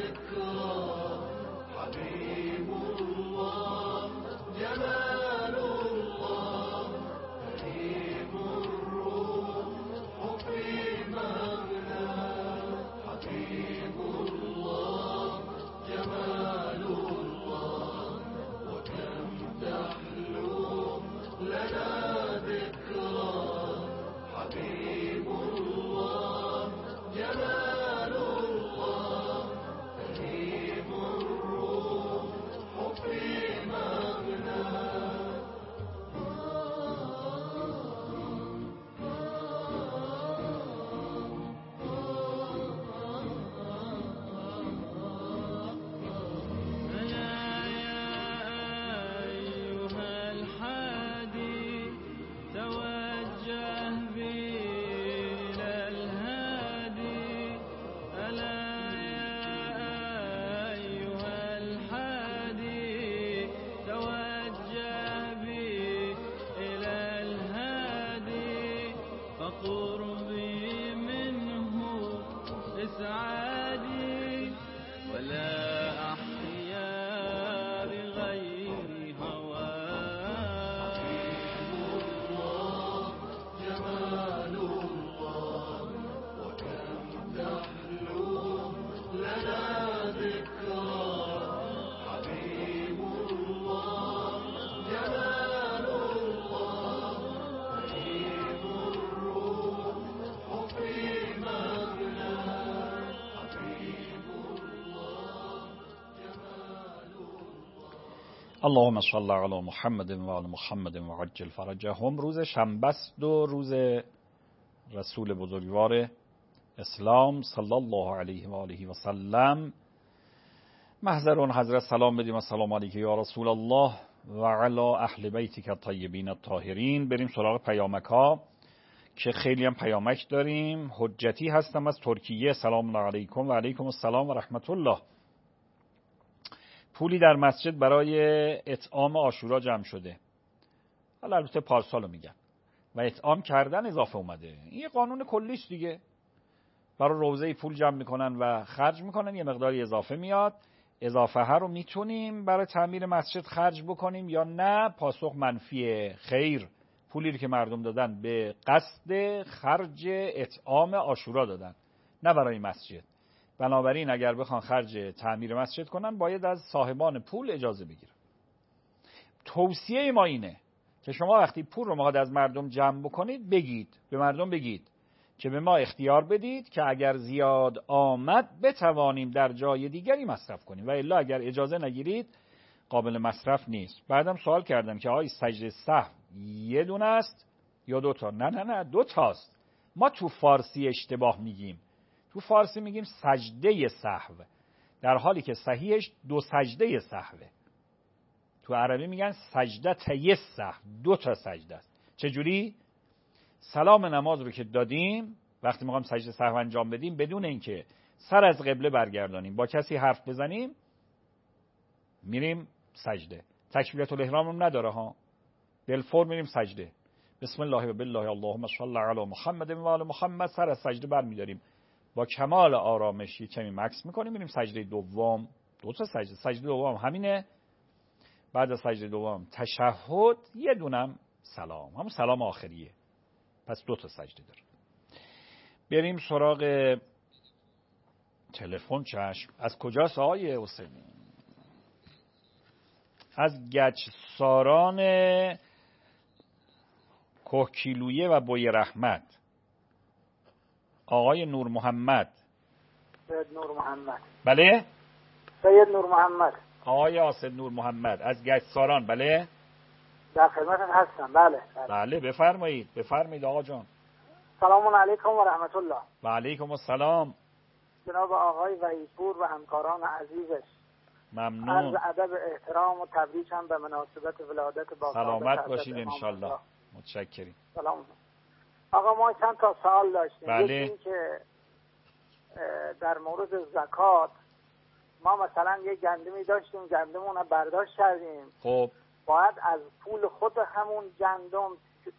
اللهم صل علی محمد و آل محمد و عجل فرجهم. روز شنبه است و روز رسول بزرگوار اسلام صلی الله علیه و آله و سلم. محضرون حضرت سلام بدیم السلام علیک یا رسول الله و علی اهل بیتک الطیبین الطاهرین. بریم سراغ پیامک ها که خیلی هم پیامک داریم. حجتی هستم از ترکیه. سلام علیکم و علیکم السلام و رحمت الله. پولی در مسجد برای اطعام عاشورا جمع شده. حالا البته پارسالو میگم و اطعام کردن اضافه اومده. این یه قانون کلیش دیگه. برای روزه پول جمع میکنن و خرج میکنن، یه مقداری اضافه میاد. اضافه ها رو میتونیم برای تعمیر مسجد خرج بکنیم یا نه؟ پاسخ منفیه. خیر، پولی رو که مردم دادن به قصد خرج اطعام عاشورا دادن، نه برای مسجد. بنابراین اگر بخوان خرج تعمیر مسجد کنن باید از صاحبان پول اجازه بگیرن. توصیه ما اینه که شما وقتی پول رو میخواد از مردم جمع بکنید بگید، به مردم بگید که به ما اختیار بدید که اگر زیاد آمد بتوانیم در جای دیگری مصرف کنیم و الا اگر اجازه نگیرید قابل مصرف نیست. بعدم سوال کردم که آقای سجده سهو یه دونه است یا دو تا؟ نه نه نه دو تاست. ما تو فارسی اشتباه میگیم. تو فارسی میگیم سجده سهو، در حالی که صحیحش دو سجده سهوه. تو عربی میگن سجده تی سهو، دو تا سجده است. چجوری؟ سلام نماز رو که دادیم، وقتی میخوایم سجده سهو انجام بدیم، بدون اینکه سر از قبله برگردانیم، با کسی حرف بزنیم، میریم سجده. تکبیرة الاحرام هم نداره ها، بالفور میریم سجده. بسم الله و بالله اللهم صل علی محمد و آل محمد. سر از سجده برمیداریم، با کمال آرامش کمی مکس میکنیم، میریم سجده دوم. دو تا سجده. سجده دوم همینه. بعد از سجده دوم تشهد، یه دونم سلام، همون سلام آخریه. پس دو تا سجده داره. بریم سراغ تلفن. چشم. از کجاست آقای حسینی؟ از گچساران کوهکیلویه و بوی رحمت. آقای نور محمد. سید نور محمد. بله؟ سید نور محمد. آقای آسد نور محمد از گچساران. بله؟ در خدمتت هستم. بله بله, بله بفرمایید بفرمایید آقا جان. سلام علیکم و رحمت الله. و علیکم السلام. جناب آقای وحیدپور و همکاران عزیزش، ممنون. عرض ادب احترام و تبریک هم به مناسبت ولادت با سلامت باشید انشالله. متشکریم. سلام. آقا ما چند تا سوال داشتیم. بله. یکی این که در مورد زکات، ما مثلا یه گندمی داشتیم، گندمون رو برداشت کردیم، خب باید از پول خود همون گندم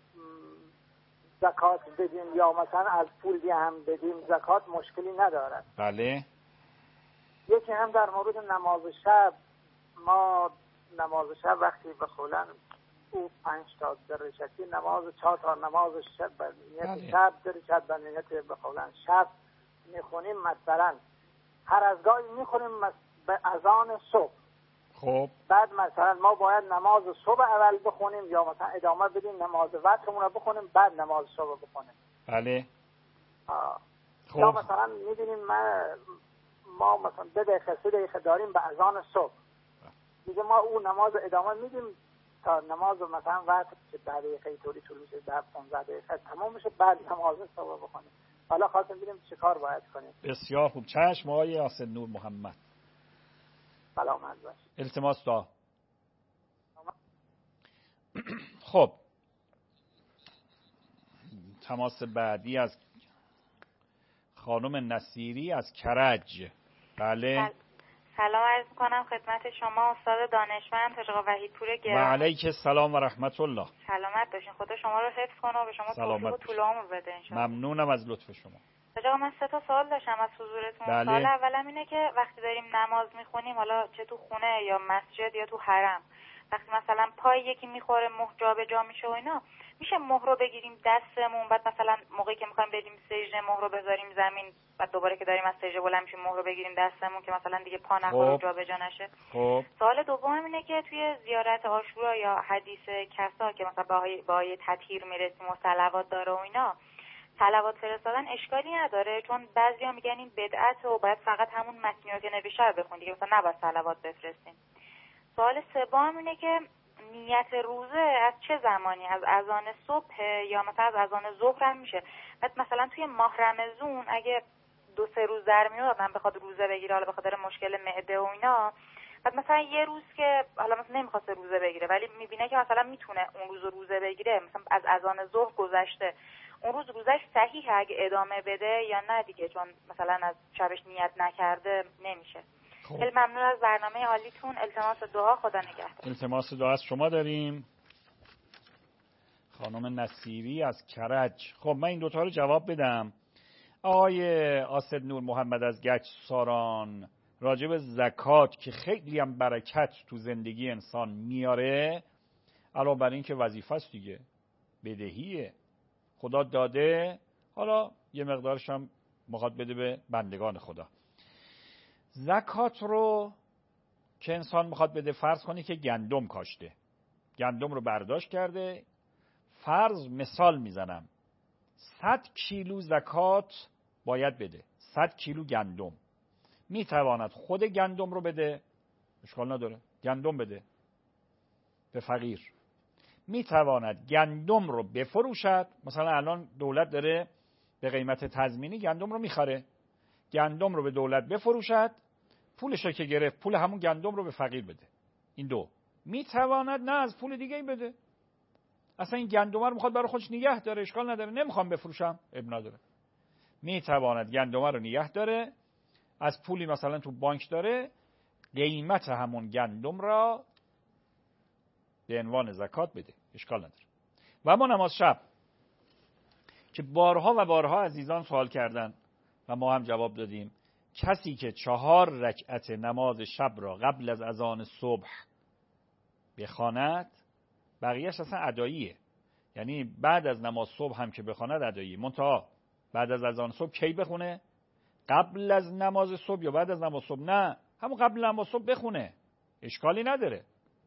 زکات بدیم یا مثلا از پول دیگه هم بدیم؟ زکات مشکلی ندارد. بله. یکی هم در مورد نماز شب، ما نماز شب وقتی بخونن او پنج تا درجتی نماز، چهار تا نماز شب به نیت شب، درجت به نیت بخونن شب میخونیم. مثلا هر از گاهی میخونیم به اذان صبح. خب بعد مثلا ما باید نماز صبح اول بخونیم یا مثلا ادامه بدیم نماز وترمون رو بخونیم بعد نماز صبح بخونیم. بله. آه. خب. یا مثلا میبینیم ما ما مثلا دو دقیقه سه دقیقه داریم به اذان صبح، دیگه ما اون نماز ادامه میدیم تا نماز مثلا وقت که ده دقیقه طوری طول میشه، ده پانزده دقیقه تمام میشه، بعد نماز صبح بخونیم. حالا خواستم ببینیم چه کار باید کنیم. بسیار خوب. چشم آقای اسد نور محمد. سلامت باش. التماس دعا. خب تماس بعدی از خانم نصیری از کرج. بله. سلام عرض می‌کنم خدمت شما استاد دانشمند حاج آقا وحیدپور گرامی. و علیک السلام و رحمت الله. سلامت باشین. خدا شما رو حفظ کنه و به شما توفیق و طول عمر بده ان شاءالله. ممنونم از لطف شما. حاج آقا من سه تا سوال داشتم از حضورتون. بله. سوال اولم اینه که وقتی داریم نماز میخونیم، حالا چه تو خونه یا مسجد یا تو حرم، وقتی مثلا پای یکی میخوره مهر جابجا میشه و اینا، میشه مهر رو بگیریم دستمون، بعد مثلا موقعی که میخوایم بریم سجده مهر رو بذاریم زمین، بعد دوباره که داریم از سجده بلند میشیم مهر رو بگیریم دستمون که مثلا دیگه پا نخوره و جابجا نشه؟ خب سوال دوم اینه که توی زیارت عاشورا یا حدیث کسا که مثلا با آیه تطهیر میرسیم و صلوات داره و اینا، صلوات فرستادن اشکالی نداره؟ چون بعضیا میگن این بدعت و باید فقط همون متنی رو که نوشته رو بخونیم دیگه، مثلا نباید صلوات بفرستیم. سوال سوم اینه که نیت روزه از چه زمانی؟ از اذان صبح یا مثلا از اذان ظهر هم میشه؟ بعد مثلا توی ماه رمضان اگه دو سه روز در میاد من بخواد روزه بگیره، حالا به خاطر مشکل معده و اینا، بعد مثلا یه روز که حالا مثلا نمیخواد روزه بگیره ولی میبینه که مثلا میتونه اون روز روزه بگیره، مثلا از اذان ظهر گذشته، اون روز روزش صحیحه اگه ادامه بده یا نه دیگه، چون مثلا از شبش نیت نکرده نمیشه؟ خیلی ممنون از برنامه عالیتون. التماس دعا. خدا نگهدار. التماس دعا از شما داریم خانم نصیری از کرج. خب من این دوتا رو جواب بدم. آقای اسد نور محمد از گچ ساران راجع به زکات که خیلی هم برکت تو زندگی انسان میاره، علاوه بر این که وظیفه است دیگه، بدهیه، خدا داده، حالا یه مقدارش هم میخواد بده به بندگان خدا. زکات رو که انسان میخواد بده، فرض کنی که گندم کاشته، گندم رو برداشت کرده، فرض مثال میزنم صد کیلو زکات باید بده، صد کیلو گندم. میتواند خود گندم رو بده، اشکال نداره، گندم بده به فقیر. میتواند گندم رو بفروشد، مثلا الان دولت داره به قیمت تضمینی گندم رو میخره، گندم رو به دولت بفروشد، پولش رو که گرفت پول همون گندم رو به فقیر بده. این دو. میتواند نه از پول دیگه ای بده، اصلا این گندم رو میخواد برای خودش نگه داره، اشکال نداره، نمیخوام بفروشم، اب نداره. میتواند گندم رو نگه داره، از پولی مثلا تو بانک داره، قیمت همون گندم را به عنوان زکات بده، اشکال نداره. و اما نماز شب که بارها و بارها عزیزان سوال کردن و ما هم جواب دادیم، کسی که چهار رکعت نماز شب را قبل از اذان صبح بخواند، بقیهش اصلا اداییه، یعنی بعد از نماز صبح هم که بخواند اداییه، منتها بعد از اذان صبح کی بخونه؟ قبل از نماز صبح یا بعد از نماز صبح؟ نه، همون قبل نماز صبح بخونه، اشکالی نداره.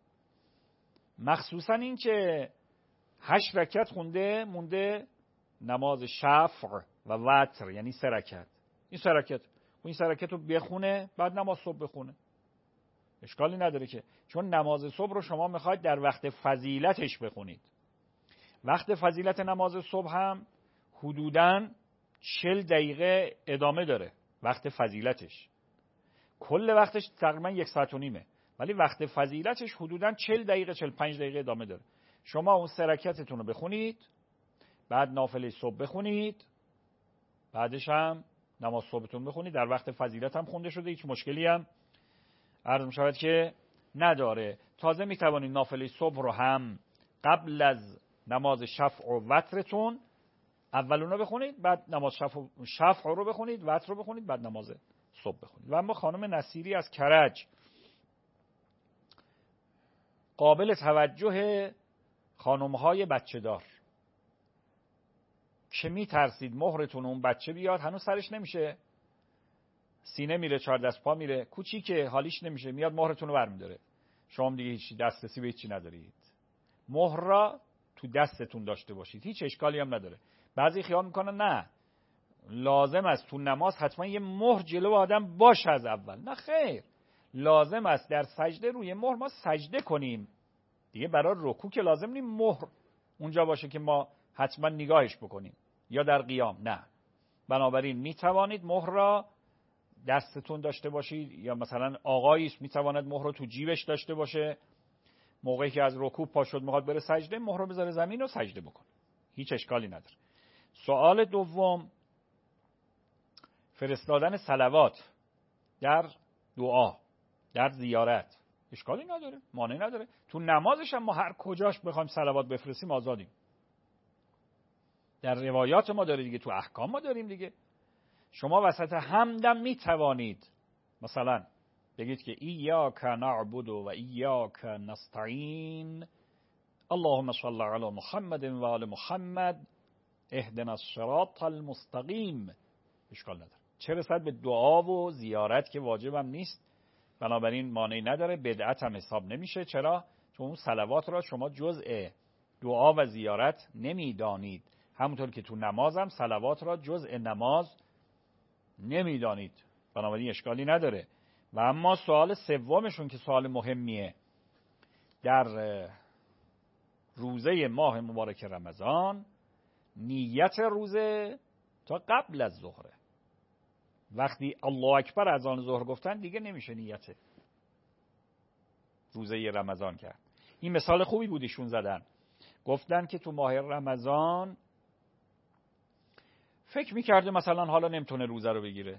مخصوصا این که هشت رکعت خونده، مونده نماز شفع و وتر، یعنی سه رکعت، این سه رکعت این سه رکعت رو بخونه بعد نماز صبح بخونه، اشکالی نداره که، چون نماز صبح رو شما میخواید در وقت فضیلتش بخونید. وقت فضیلت نماز صبح هم حدوداً چل دقیقه ادامه داره، وقت فضیلتش کل وقتش تقریبا یک ساعت و نیمه، ولی وقت فضیلتش حدوداً چل دقیقه چل پنج دقیقه ادامه داره. شما اون سه رکعتتون رو بخونید، بعد نافله صبح بخونید، بعدش هم نماز صبحتون بخونید، در وقت فضیلت هم خونده شده، هیچ مشکلی هم عرض می‌شود که نداره. تازه میتوانید نافله صبح رو هم قبل از نماز شفع و وترتون اول اونو بخونید، بعد نماز شفع, شفع رو بخونید، وتر رو بخونید، بعد نماز صبح بخونید. و اما خانم نصیری از کرج، قابل توجه خانم‌های بچه دار که می ترسید مهرتون اون بچه بیاد، هنوز سرش نمیشه، سینه میره، چهار دست پا میره، کوچیکه، حالیش نمیشه، میاد مهرتون رو برمی‌داره. شما دیگه هیچ دسترسی به هیچی ندارید. مهر را تو دستتون داشته باشید، هیچ اشکالی هم نداره. بعضی خیال میکنن نه لازم است تو نماز حتما یه مهر جلو آدم باشه از اول. نه خیر، لازم است در سجده روی مهر ما سجده کنیم دیگه. برای رکوع که لازم نیست مهر اونجا باشه که ما حتما نگاهش بکنیم، یا در قیام نه. بنابراین می توانید مهر را دستتون داشته باشید، یا مثلا آقایی می تواند مهر رو تو جیبش داشته باشه، موقعی که از رکوع پا شد میخواد بره سجده، مهر رو بذاره زمین و سجده بکنه، هیچ اشکالی نداره. سوال دوم، فرستادن صلوات در دعا، در زیارت، اشکالی نداره، مانع نداره. تو نمازش هم ما هر کجاش بخوایم صلوات بفرستیم آزادیم. در روایات ما داره دیگه، تو احکام ما داریم دیگه. شما وسط حمدم می توانید مثلا بگید که ایاک نعبد و ایاک نستعین، اللهم صل علی محمد و آل محمد، اهدنا الصراط المستقیم. اشکال نداره. چه رسد به دعا و زیارت که واجبم نیست، بنابراین مانعی نداره، بدعت هم حساب نمیشه. چرا؟ چون اون صلوات را شما جزء دعا و زیارت نمیدانید، همونطور که تو نماز هم صلوات را جزء نماز نمیدانید، بنابراین اشکالی نداره. و اما سوال سومشون که سوال مهمیه، در روزه ماه مبارک رمضان نیت روزه تا قبل از ظهره. وقتی الله اکبر از آن ظهر گفتن دیگه نمیشه نیت روزه رمضان کرد. این مثال خوبی بود ایشون زدن، گفتن که تو ماه رمضان فکر میکرده مثلا حالا نمیتونه روزه رو بگیره،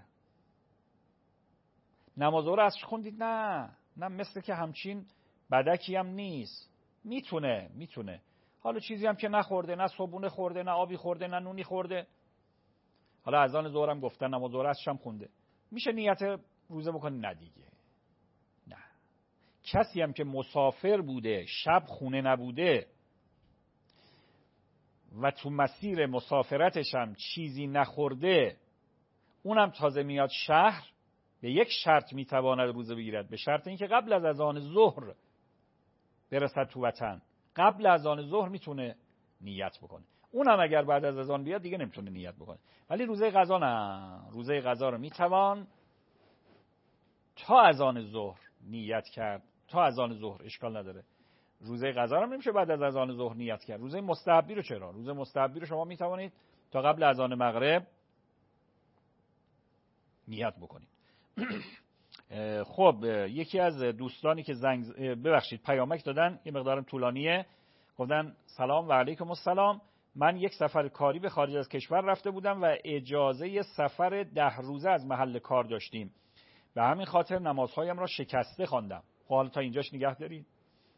نماز رو اصر خوندید، نه نه مثل که همچین بدکی هم نیست، میتونه میتونه حالا چیزی هم که نخورده، نه صبحونه خورده، نه آبی خورده، نه نونی خورده، حالا اذان ظهر هم گفتن، نماز ظهر اصرش هم خونده، میشه نیت روزه بکنه؟ نه دیگه نه. کسی هم که مسافر بوده، شب خونه نبوده و تو مسیر مسافرتش هم چیزی نخورده، اونم تازه میاد شهر، به یک شرط میتواند روزه بگیرد، به شرط اینکه قبل از اذان ظهر برسد تو وطن، قبل از اذان ظهر میتونه نیت بکنه. اونم اگر بعد از اذان بیاد دیگه نمیتونه نیت بکنه. ولی روزه قضا نه، روزه قضا رو میتوان تا اذان ظهر نیت کرد، تا اذان ظهر اشکال نداره. روزه قضا رو نمیشه بعد از اذان ظهر نیت کرد. روزه مستحبی رو چرا؟ روزه مستحبی رو شما میتوانید تا قبل اذان مغرب نیت بکنید. خب یکی از دوستانی که زنگ ببخشید پیامک دادن، یه مقدارم طولانیه، گفتن سلام و علیکم السلام، من یک سفر کاری به خارج از کشور رفته بودم و اجازه سفر ده روزه از محل کار داشتیم، به همین خاطر نمازهایم را شکسته خواندم. حالا تا اینجاش نگه دارید.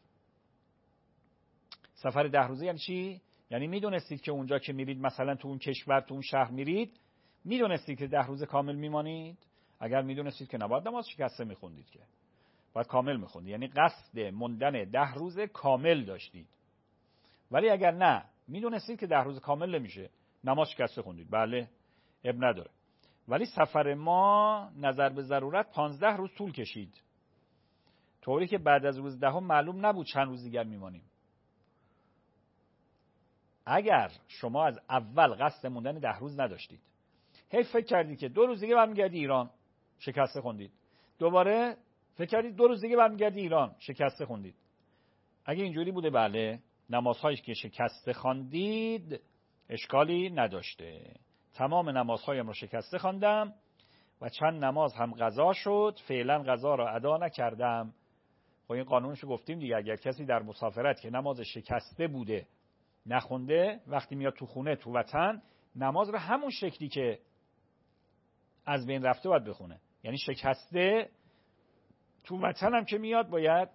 سفر ده روزه یعنی چی؟ یعنی میدونستید که اونجا که میرید، مثلا تو اون کشور، تو اون شهر میرید، میدونستید که ده روز کامل میمانید؟ اگر میدونستید که نباید نماز شکسته میخوندید، که باید کامل میخوندید، یعنی قصد موندن ده روز کامل داشتید. ولی اگر نه میدونستید که ده روز کامل نمیشه، نماز شکسته خوندید، بله اب نداره. ولی سفر ما نظر به ضرورت پانزده روز طول کشید، طوری که بعد از روز دهم معلوم نبود چند روز دیگر میمانیم. اگر شما از اول قصد موندن ده روز نداشتید، هی فکر کردید که دو روز دیگه برمیگردی ایران، شکسته خوندید، دوباره فکر کردید دو روز دیگه برمیگردی ایران، شکسته خوندید. اگه اینجوری بوده، بله نمازهایی که شکسته خواندید اشکالی نداشته. تمام نمازهایم رو شکسته خواندم و چند نماز هم قضا شد، فعلا قضا را ادا نکردم. خب این قانونشو گفتیم دیگه، اگر کسی در مسافرت که نماز شکسته بوده نخونده، وقتی میاد تو خونه، تو وطن، نماز رو همون شکلی که از بین رفته باید بخونه. یعنی شکسته تو وطن هم که میاد باید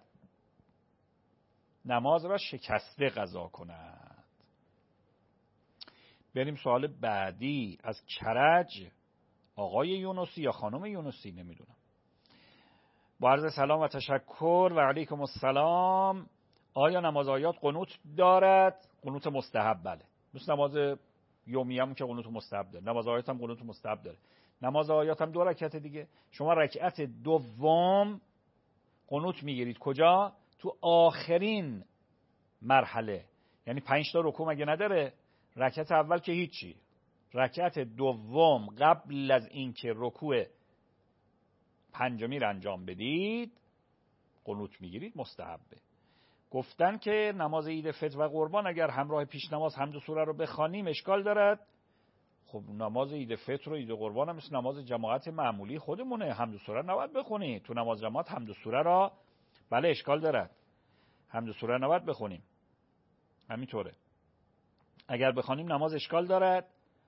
نماز را شکسته قضا کند. بریم سوال بعدی از کرج آقای یونسی یا خانم یونسی نمیدونم. با عرض سلام و تشکر و علیکم السلام. آیا نماز آیات قنوت دارد؟ قنوت مستحب بله. مثل نماز یومی هم که قنوت مستحب داره، نماز آیات هم قنوت مستحب داره. نماز آیات هم دو رکعت دیگه. شما رکعت دوم قنوت میگیرید کجا؟ تو آخرین مرحله. یعنی پنج تا رکوع مگه نداره؟ رکعت اول که هیچی. رکعت دوم قبل از اینکه رکوع پنجمی رو انجام بدید قنوت میگیرید، مستحبه. گفتن که نماز عید فطر و قربان اگر همراه پیش نماز حمد و سوره رو بخوانیم اشکال دارد. خب نماز عید فطر و عید قربان هم مثل نماز جماعت معمولی خودمونه، حمد و سوره نباید بخونی. تو نماز جماعت حمد و سوره را بله اشکال دارد، حمد و سوره نباید بخونیم. همینطوره. اگر بخوانیم نماز اشکال دارد.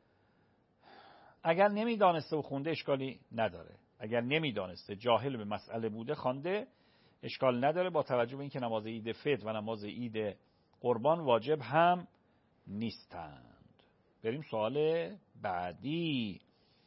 اگر نمیدانسته و خونده اشکالی نداره. اگر نمیدانسته جاهل به مسئله بوده خوانده اشکال نداره، با توجه به اینکه نماز عید فطر و نماز عید قربان واجب هم نیستند. بریم سوال بعدی.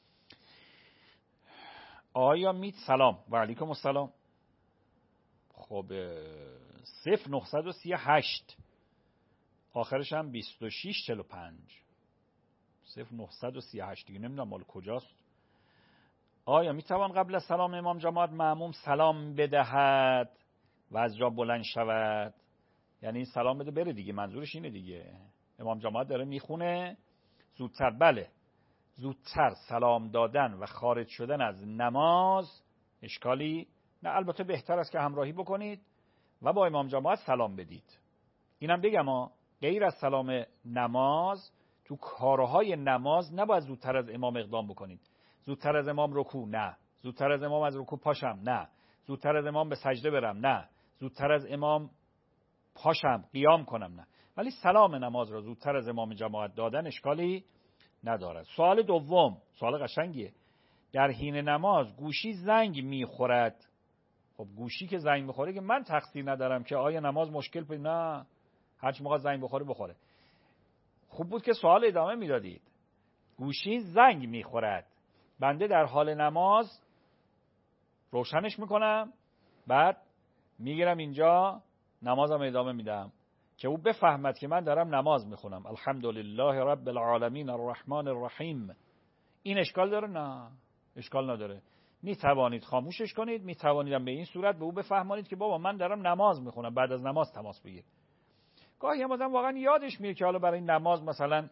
آیا میت سلام و علیکم السلام. خب صفر نهصد و سی و هشت آخرش هم بیست و شش چهل و پنج. صفر نهصد و سی و هشت دیگه نمیدونم مال کجاست. آیا میتوان قبل از سلام امام جماعت مأموم سلام بدهد و از جا بلند شود؟ یعنی سلام بده بره دیگه، منظورش اینه دیگه. امام جماعت داره میخونه زودتر، بله زودتر سلام دادن و خارج شدن از نماز اشکالی نه. البته بهتر است که همراهی بکنید و با امام جماعت سلام بدید. اینم بگم ها، غیر از سلام نماز تو کارهای نماز نباید زودتر از امام اقدام بکنید. زودتر از امام رکوع نه، زودتر از امام از رکوع پاشم نه، زودتر از امام به سجده برم نه، زودتر از امام پاشم قیام کنم نه. ولی سلام نماز را زودتر از امام جماعت دادن اشکالی ندارد. سوال دوم سوال قشنگیه. در حین نماز گوشی زنگ میخورد. خب گوشی که زنگ میخوره که من تقصیر ندارم که آیا نماز مشکل پید؟ نه، هر چی موقع زنگ بخوره بخوره. خوب بود که سوال ادامه میدادید. گوشی زنگ میخورد، بنده در حال نماز روشنش میکنم، بعد میگیرم اینجا نمازم ادامه میدم که او بفهمد که من دارم نماز میخونم. الحمدلله رب العالمین الرحمن الرحیم. این اشکال داره؟ نه اشکال نداره. میتوانید خاموشش کنید، میتوانید به این صورت به او بفهمانید که بابا من دارم نماز میخونم، بعد از نماز تماس بگیر. گاهی هم آدم واقعا یادش میره که حالا برای نماز مثلا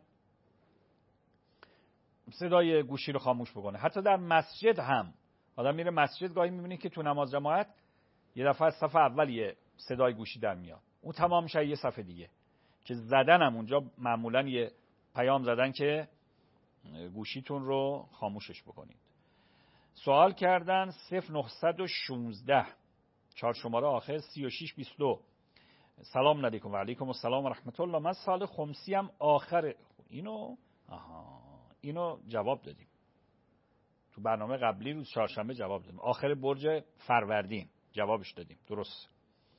صدای گوشی رو خاموش بکنه. حتی در مسجد هم آدم میره مسجد گاهی میبینید که تو نماز جماعت یه دفعه از صف اول یه صدای گوشی در میاد، اون تمام میشه یه صف دیگه که زدن هم اونجا معمولا یه پیام زدن که گوشیتون رو خاموشش بکنید. سوال کردن صفر نهصد و شانزده چهار شماره آخر سی و شش بیست و دو. سلام علیکم و علیکم السلام و رحمت الله. من سال خمسی هم آخر اینو آها اینو جواب دادیم تو برنامه قبلی روز چهارشنبه جواب دادیم، آخر برج فروردین جوابش دادیم. درست.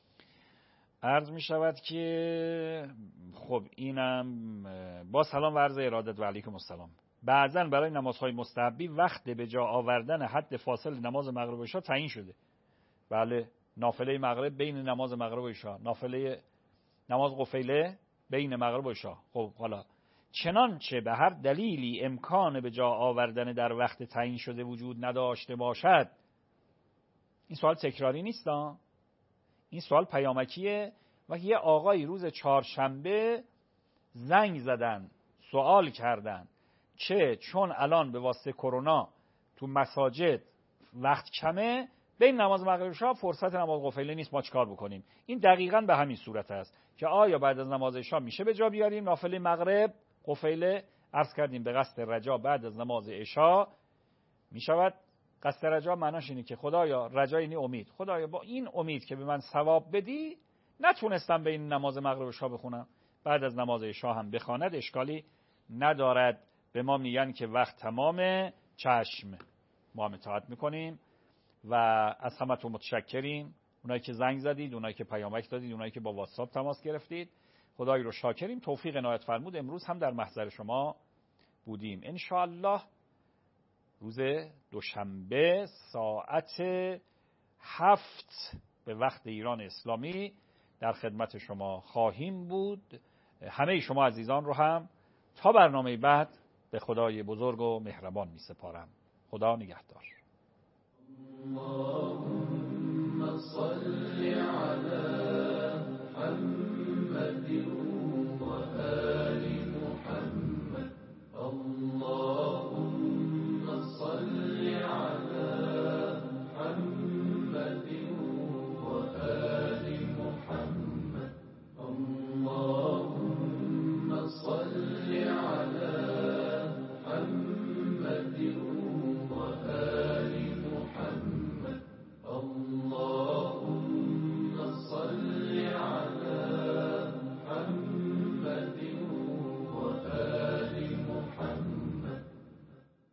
عرض می شود که خب اینم با سلام و عرض ارادت و علیکم السلام. بعضا برای نمازهای مستحبی وقت به جا آوردن حد فاصل نماز مغرب و عشا تعیین شده. بله، نافله مغرب بین نماز مغرب و عشا، نافله نماز قفیله بین مغرب و عشا. خب حالا چنانچه به هر دلیلی امکان به جا آوردن در وقت تعیین شده وجود نداشته باشد. این سوال تکراری نیست ها؟ این سوال پیامکیه و یه آقای روز چهارشنبه زنگ زدن سوال کردن چه چون الان به واسطه کرونا تو مساجد وقت کمه، بین نماز مغرب و عشا فرصت نماز قفیله نیست، ما چیکار بکنیم؟ این دقیقاً به همین صورت است که آیا بعد از نماز عشا میشه به جا بیاریم نافله مغرب قفیله؟ عرض کردیم به قصد رجا بعد از نماز عشا میشود. قصد رجا معناش اینه که خدایا، رجا یعنی امید، خدایا با این امید که به من ثواب بدی نتونستم بین نماز مغرب و عشا بخونم، بعد از نماز عشا هم بخواند اشکالی ندارد. به ما میگن که وقت تمامه، چشم، ما هم اطاعت میکنیم و از همتون متشکریم. اونایی که زنگ زدید، اونایی که پیامک دادید، اونایی که با واتساپ تماس گرفتید، خدای رو شاکریم. توفیق عنایت فرمود. امروز هم در محضر شما بودیم. ان شاء الله روز دوشنبه ساعت هفت به وقت ایران اسلامی در خدمت شما خواهیم بود. همه شما عزیزان رو هم تا برنامه بعد به خدای بزرگ و مهربان می سپارم. خدا نگهدار.